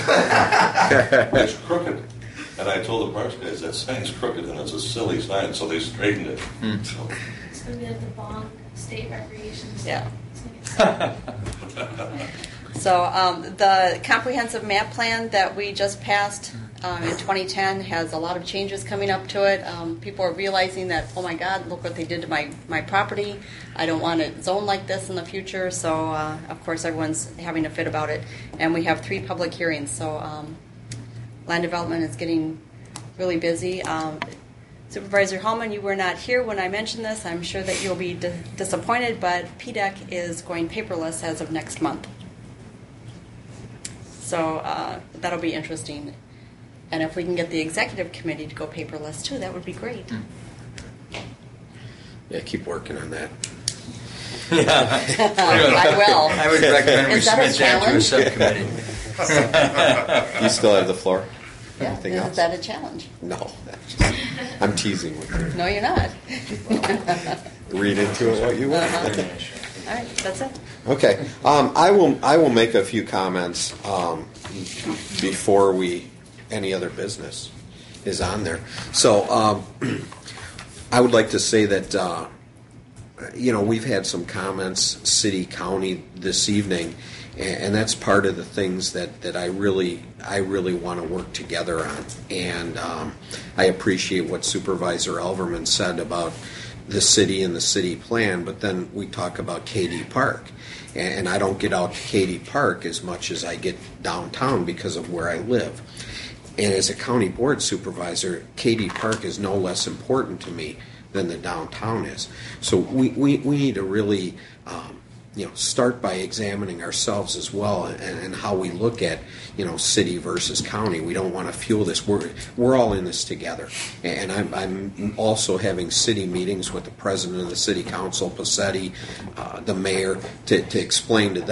it's crooked. And I told the parks guys, that sign's crooked, and it's a silly sign, so they straightened it. So,
It's going to be like the Bong State Recreation.
Yeah.
It's gonna get-
So um, the comprehensive map plan that we just passed um, in twenty ten has a lot of changes coming up to it. Um, people are realizing that, oh my God, look what they did to my, my property. I don't want it zoned like this in the future. So uh, of course everyone's having a fit about it. And we have three public hearings. So um, land development is getting really busy. Um, Supervisor Hallman, you were not here when I mentioned this. I'm sure that you'll be di- disappointed, but P D E C is going paperless as of next month. So uh, that'll be interesting. And if we can get the executive committee to go paperless too, that would be great.
Yeah, keep working on that.
I will.
I would recommend we
Is that a
submit that to a
challenge?
subcommittee.
You still have the floor.
Yeah,
Anything
is
else?
that a challenge?
No, that's just, I'm teasing with you.
No, you're not.
Read into it what you want.
Uh-huh. All right, that's it.
Okay, um, I will. I will make a few comments um, before we any other business is on there. So um, I would like to say that uh, you know we've had some comments, city, county, this evening, and, and that's part of the things that, that I really I really want to work together on. And um, I appreciate what Supervisor Elverman said about the city and the city plan, but then we talk about Katy Park. And I don't get out to Katy Park as much as I get downtown because of where I live. And as a county board supervisor, Katy Park is no less important to me than the downtown is. So we, we, we need to really um, you know, start by examining ourselves as well and, and how we look at, you know, city versus county. We don't want to fuel this. We're, we're all in this together. And I'm, I'm also having city meetings with the president of the city council, Passetti, uh, the mayor, to, to explain to them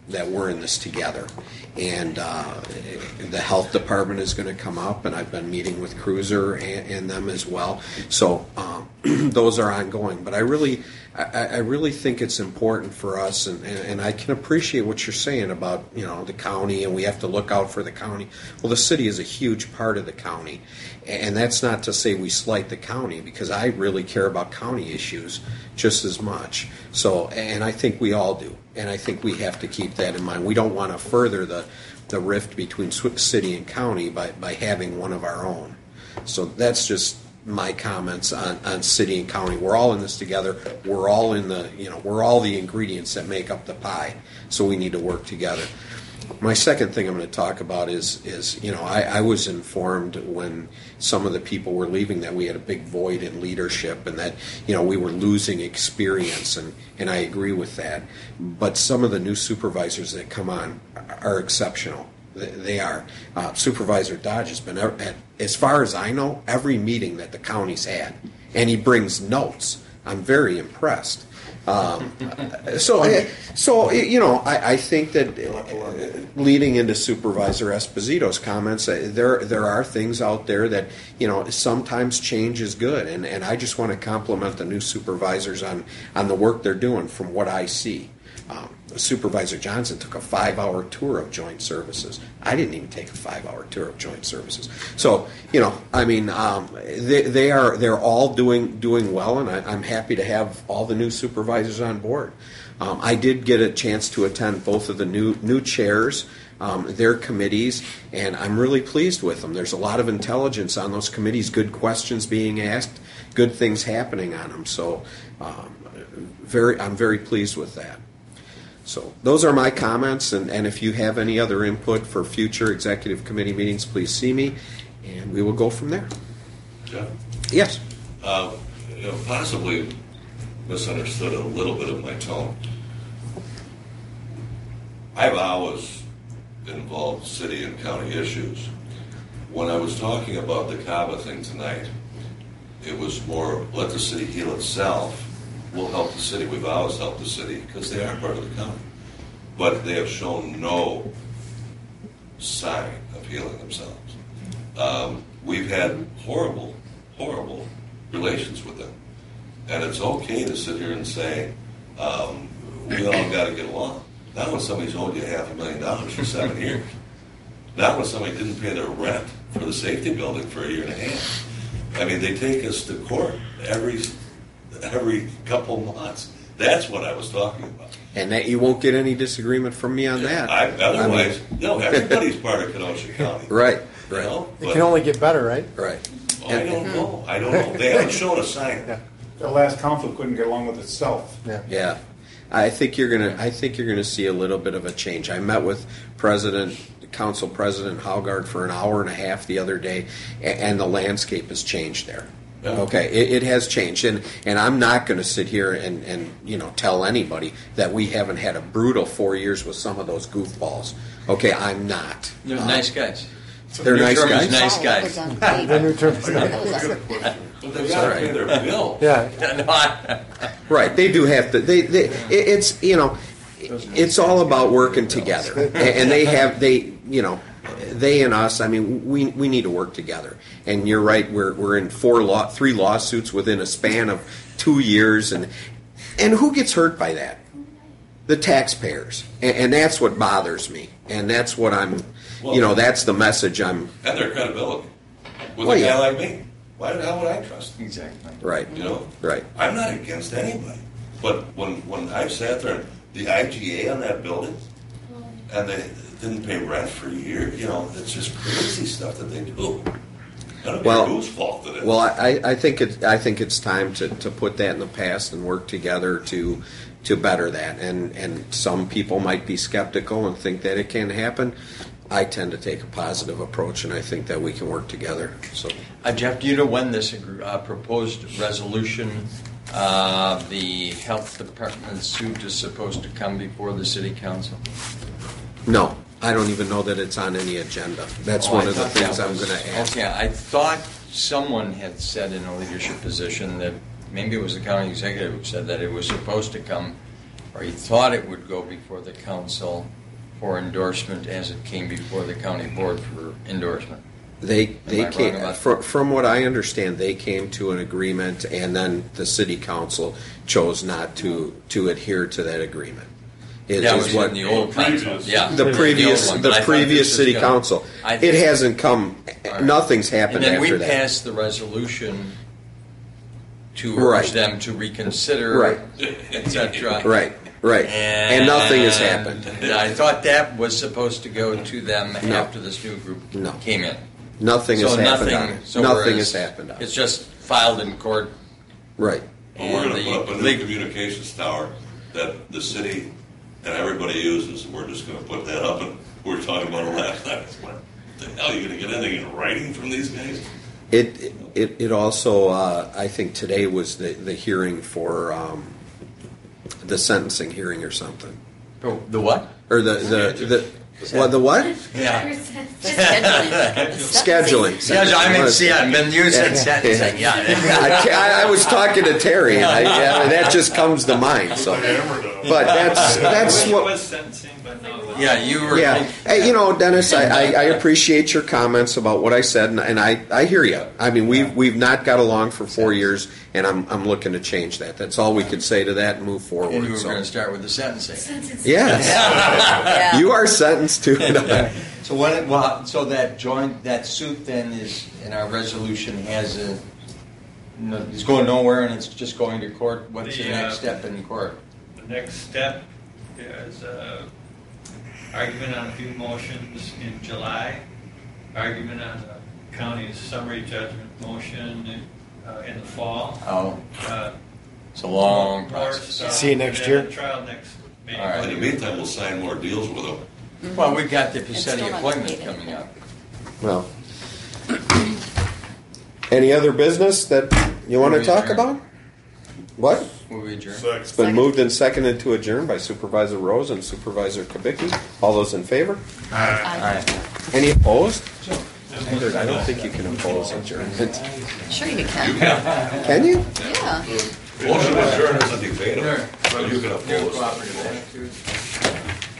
that we're in this together. And uh, the health department is going to come up, and I've been meeting with Cruiser and, and them as well. So um, those are ongoing. But I really, I, I really think it's important for us, and, and, and I can appreciate what you're saying about, you know, the county, and we have to look out for the county. Well, the city is a huge part of the county, and that's not to say we slight the county, because I really care about county issues just as much. So, and I think we all do. And I think we have to keep that in mind. We don't want to further the, the rift between city and county by, by having one of our own. So that's just my comments on, on city and county. We're all in this together. We're all in the, you know, we're all the ingredients that make up the pie. So we need to work together. My second thing I'm going to talk about is, is you know, I, I was informed when some of the people were leaving that we had a big void in leadership, and that, you know, we were losing experience, and, and I agree with that. But some of the new supervisors that come on are exceptional. They are. Uh, Supervisor Dodge has been, at, as far as I know, every meeting that the county's had, and he brings notes. I'm very impressed. Um, so, so you know, I, I think that uh, leading into Supervisor Esposito's comments, uh, there there are things out there that, you know, sometimes change is good, and, and I just want to compliment the new supervisors on, on the work they're doing from what I see. Um, Supervisor Johnson took a five-hour tour of joint services. I didn't even take a five-hour tour of joint services. So, you know, I mean, um, they, they are they're all doing doing well, and I, I'm happy to have all the new supervisors on board. Um, I did get a chance to attend both of the new new chairs, um, their committees, and I'm really pleased with them. There's a lot of intelligence on those committees, good questions being asked, good things happening on them. So, um, very, I'm very pleased with that. So those are my comments, and, and if you have any other input for future executive committee meetings, please see me, and we will go from there.
Jeff?
Yes.
Uh, you know, possibly misunderstood a little bit of my tone. I've always involved city and county issues. When I was talking about the CABA thing tonight, it was more let the city heal itself. We'll help the city. We've always helped the city because they are part of the county. But they have shown no sign of healing themselves. Um, we've had horrible, horrible relations with them. And it's okay to sit here and say, um, we all got to get along. Not when somebody's owed you half a million dollars for seven years. Not when somebody didn't pay their rent for the safety building for a year and a half. I mean, they take us to court every every couple months. That's what I was talking about.
And that you won't get any disagreement from me on that.
I, otherwise,
I mean,
no, everybody's part of Kenosha County.
Right, right.
You know,
It can only get better, right?
Right.
Oh, I don't know. I don't know. They haven't shown a sign.
Yeah.
The last council couldn't get along with itself.
Yeah.
Yeah. I think you're gonna. I think you're gonna see a little bit of a change. I met with President, Council President Haugard for an hour and a half the other day, and the landscape has changed there.
Yeah.
Okay, it, it has changed, and and I'm not going to sit here and and you know tell anybody that we haven't had a brutal four years with some of those goofballs. Okay, I'm not.
They're
Um,
nice guys.
They're nice
Term is
guys.
nice
Oh,
guys.
that was on
The new term.
But they've got to pay their bill.
Yeah.
Right, they do have to. They, they it, it's you know, it's all about working together, and, and they have they you know, they and us. I mean, we we need to work together. And you're right. We're we're in four law, three lawsuits within a span of two years, and and who gets hurt by that? The taxpayers, and, and that's what bothers me, and that's what I'm. You know, that's the message I'm.
And their credibility. With
Well,
a guy
yeah.
like me. Why the hell would I trust him?
Exactly.
Right.
You know?
Right.
I'm not against anybody. But when, when I sat there, the I G A on that building, and they didn't pay rent for a year, you know, it's just crazy stuff that they do. I don't
Well,
care whose fault it is.
Well, I, I think it. I think it's time to, to put that in the past and work together to to better that. And and some people might be skeptical and think that it can happen. I tend to take a positive approach, and I think that we can work together. So,
Uh, Jeff, do you know when this uh, proposed resolution, uh, the health department suit, is supposed to come before the city council?
no, I don't even know that it's on any agenda. That's
Oh,
one
I
of the
thought
things
that
I'm
was-
going to ask.
Okay, I thought someone had said in a leadership position that maybe it was the county executive who said that it was supposed to come or he thought it would go before the council for endorsement as it came before the county board for endorsement.
They
Am
they
I wrong
came
about
from, from what I understand, they came to an agreement, and then the city council chose not to to adhere to that agreement. It
That
is
was
what
in the old council. Yeah,
the previous
old one,
the
but I thought
previous
this was
city
gonna-
council.
I
It
think-
hasn't come.
All right.
Nothing's happened
And then
after
we
that.
passed the resolution to
Right.
urge them to reconsider,
Right.
et cetera.
Right, right, and,
And,
nothing has happened.
I thought that was supposed to go to them
No.
after this new group
No.
came in.
Nothing
so
has happened.
nothing,
on it.
so
nothing
whereas
has happened. On it.
It's just filed in court.
Right.
Well, we're
and
going to
the
put up a new
legal-
communications tower that the city and everybody uses. We're just going to put that up, and we were talking about it last night. What the hell, are you going to get anything in writing from these guys?
It it it also uh, I think today was the the hearing for um, the sentencing hearing or something,
Oh, the what?
or the the the what the what
Yeah.
scheduling.
Yes, I mean, see, I've been using sentencing, yeah.
I, ca- I, I was talking to Terry, and I, yeah, that just comes to mind. So, but that's that's
It
what.
was sentencing, but no.
Yeah, you were.
Yeah, hey, you know, Dennis, I, I, I appreciate your comments about what I said, and, and I, I hear you. I mean, we've we've not got along for four years, and I'm I'm looking to change that. That's all we could say to that and move forward.
And you were
so.
going to start with the sentencing.
Yes,
Yeah.
you are sentenced to.
So what? Well, so that joint, that suit then is in our resolution has a. No, it's going nowhere, and it's just going to court. What's the,
The,
next
uh,
step in court?
The next step is uh, argument on a few motions in July, argument on the county's summary judgment motion in, uh, in the fall.
Oh,
Uh,
it's a long
more
process.
stuff,
See you next
and then
year.
the trial next May.
All right.
In the meantime, we'll sign more deals with them.
Well, we've got the
It's still
Paccetti
not
appointment
completed.
coming up.
Well, any other business that you want to
Move
talk
adjourn.
about? What?
Will we adjourn?
It's been moved and seconded to adjourn by Supervisor Rose and Supervisor Kubicki. All those in favor?
All right.
Any opposed? I don't think you can oppose adjournment.
Sure you can.
Can you?
Yeah.
Motion to adjourn isn't debatable,
Sure.
but you can
Your
oppose.
cooperative attitude.